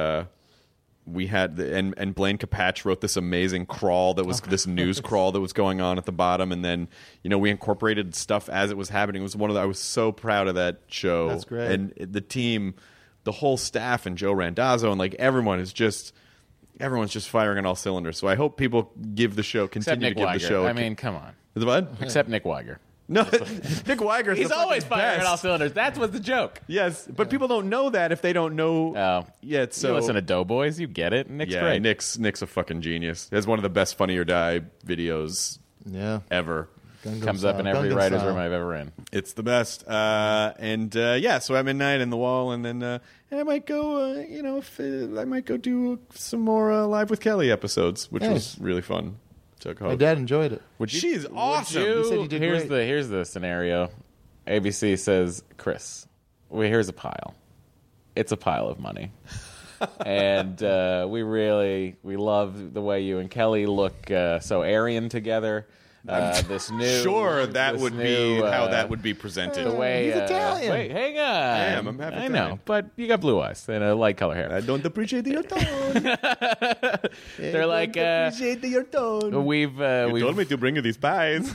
and Blaine Capatch wrote this amazing crawl that was this news crawl that was going on at the bottom, and then we incorporated stuff as it was happening. It was I was so proud of that show. That's great. And the team, the whole staff, and Joe Randazzo, and everyone's just firing on all cylinders. So I hope people continue Except Nick to give Weiger. the show. I mean, come on. What? Except Nick Weiger. No, Nick Weiger's He's the always fucking firing on best. all cylinders. That's what's the joke. Yes, but people don't know that if they don't know. Oh, yeah. So you listen to Doughboys, you get it. Nick's great. Nick's a fucking genius. He has one of the best Funny or Die videos Yeah. ever. Comes up in every writer's room I've ever in. It's the best. So I'm Midnight in the Wall, and then I might go. I might go do some more Live with Kelly episodes, which was really fun. My dad enjoyed it. She's awesome. He said you did great. Here's the scenario. ABC says, Chris, here's a pile. It's a pile of money. And we love the way you and Kelly look so Aryan together. This new that would be how that would be presented. The way He's Italian. Wait, hang on. I am. I'm half I Italian. know, but you got blue eyes and a light color hair. I don't appreciate your tone. They're like appreciate your tone. we've You told me to bring you these pies.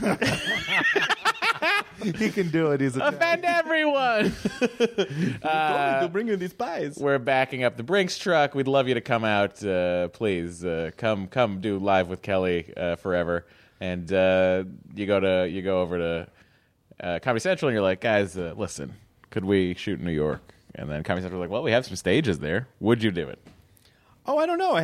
He can do it. He's Italian. offend everyone. told me to bring you these pies. We're backing up the Brinks truck. We'd love you to come out. Please come do Live with Kelly forever. And you go over to Comedy Central, and you're like, guys, listen, could we shoot in New York? And then Comedy Central's like, well, we have some stages there. Would you do it? Oh, I don't know.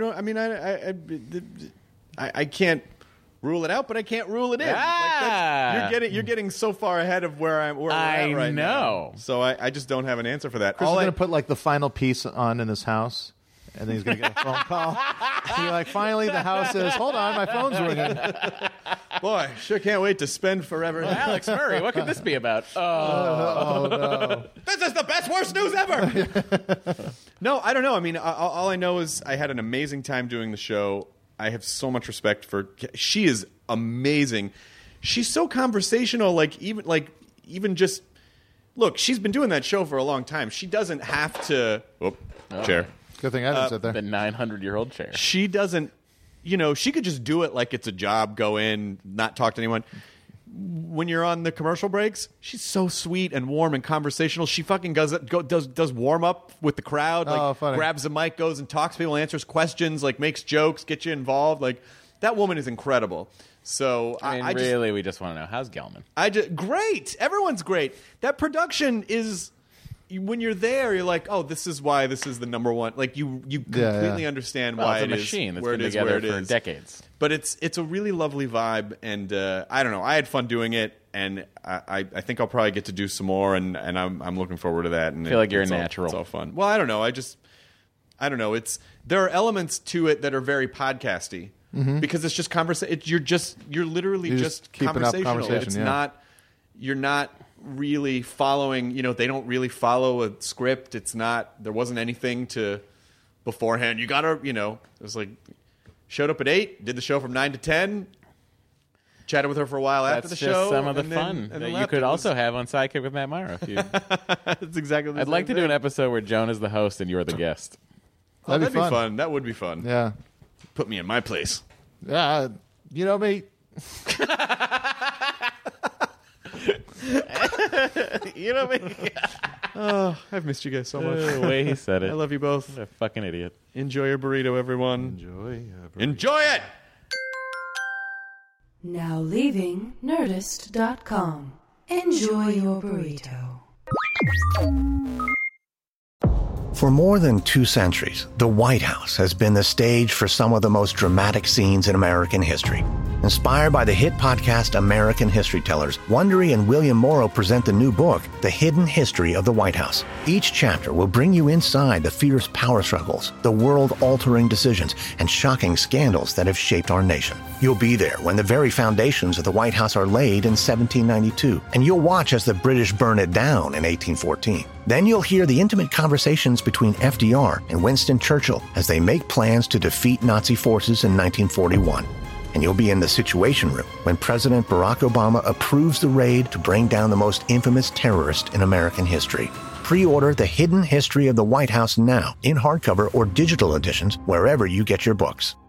I can't rule it out, but I can't rule it in. You're getting so far ahead of where we're at right now. So I just don't have an answer for that. Chris is going to put the final piece on in this house, and then he's going to get a phone call. He's like, finally, the house says, hold on, my phone's ringing. Boy, sure can't wait to spend forever. Alex Murray, what could this be about? Oh, no. This is the best, worst news ever. No, I don't know. I mean, all I know is I had an amazing time doing the show. I have so much respect for. She is amazing. She's so conversational. Even just look. She's been doing that show for a long time. She doesn't have to. Chair. Good thing I didn't sit there. The 900-year-old chair. She doesn't. She could just do it like it's a job. Go in, not talk to anyone. When you're on the commercial breaks, she's so sweet and warm and conversational. She fucking does warm up with the crowd. Funny. Grabs the mic, goes and talks to people, answers questions, makes jokes, gets you involved. That woman is incredible. So we just want to know, how's Gelman? Great. Everyone's great. That production is. When you're there, you're like, oh, this is why this is the number one. You completely understand why it's it a is machine that's where been it is together where it for is. decades. But it's a really lovely vibe, and I don't know. I had fun doing it, and I think I'll probably get to do some more, and I'm looking forward to that. And I feel like you're a it's natural. It's all fun. Well, I don't know. I don't know. There are elements to it that are very podcasty because it's just conversation. You're literally just keeping up conversational. conversation, It's yeah. not. You're not really following. They don't really follow a script. It's not. There wasn't anything to beforehand. You gotta. It was showed up at 8, did the show from 9 to 10. Chatted with her for a while after the That's show. just some of the and fun then that you left. could It was- also have on Sidekick with Matt Myra. That's exactly. The I'd like to same do thing. an episode where Joan is the host and you're the guest. That'd be fun. That would be fun. Yeah. Put me in my place. Yeah. You know me. You know me. Oh, I've missed you guys so much. The way he said it. I love you both. What a fucking idiot. Enjoy your burrito, everyone. Enjoy it. Now leaving Nerdist.com. Enjoy your burrito. For more than 2 centuries, the White House has been the stage for some of the most dramatic scenes in American history. Inspired by the hit podcast American History Tellers, Wondery and William Morrow present the new book, The Hidden History of the White House. Each chapter will bring you inside the fierce power struggles, the world-altering decisions, and shocking scandals that have shaped our nation. You'll be there when the very foundations of the White House are laid in 1792, and you'll watch as the British burn it down in 1814. Then you'll hear the intimate conversations between FDR and Winston Churchill as they make plans to defeat Nazi forces in 1941. And you'll be in the Situation Room when President Barack Obama approves the raid to bring down the most infamous terrorist in American history. Pre-order The Hidden History of the White House now in hardcover or digital editions wherever you get your books.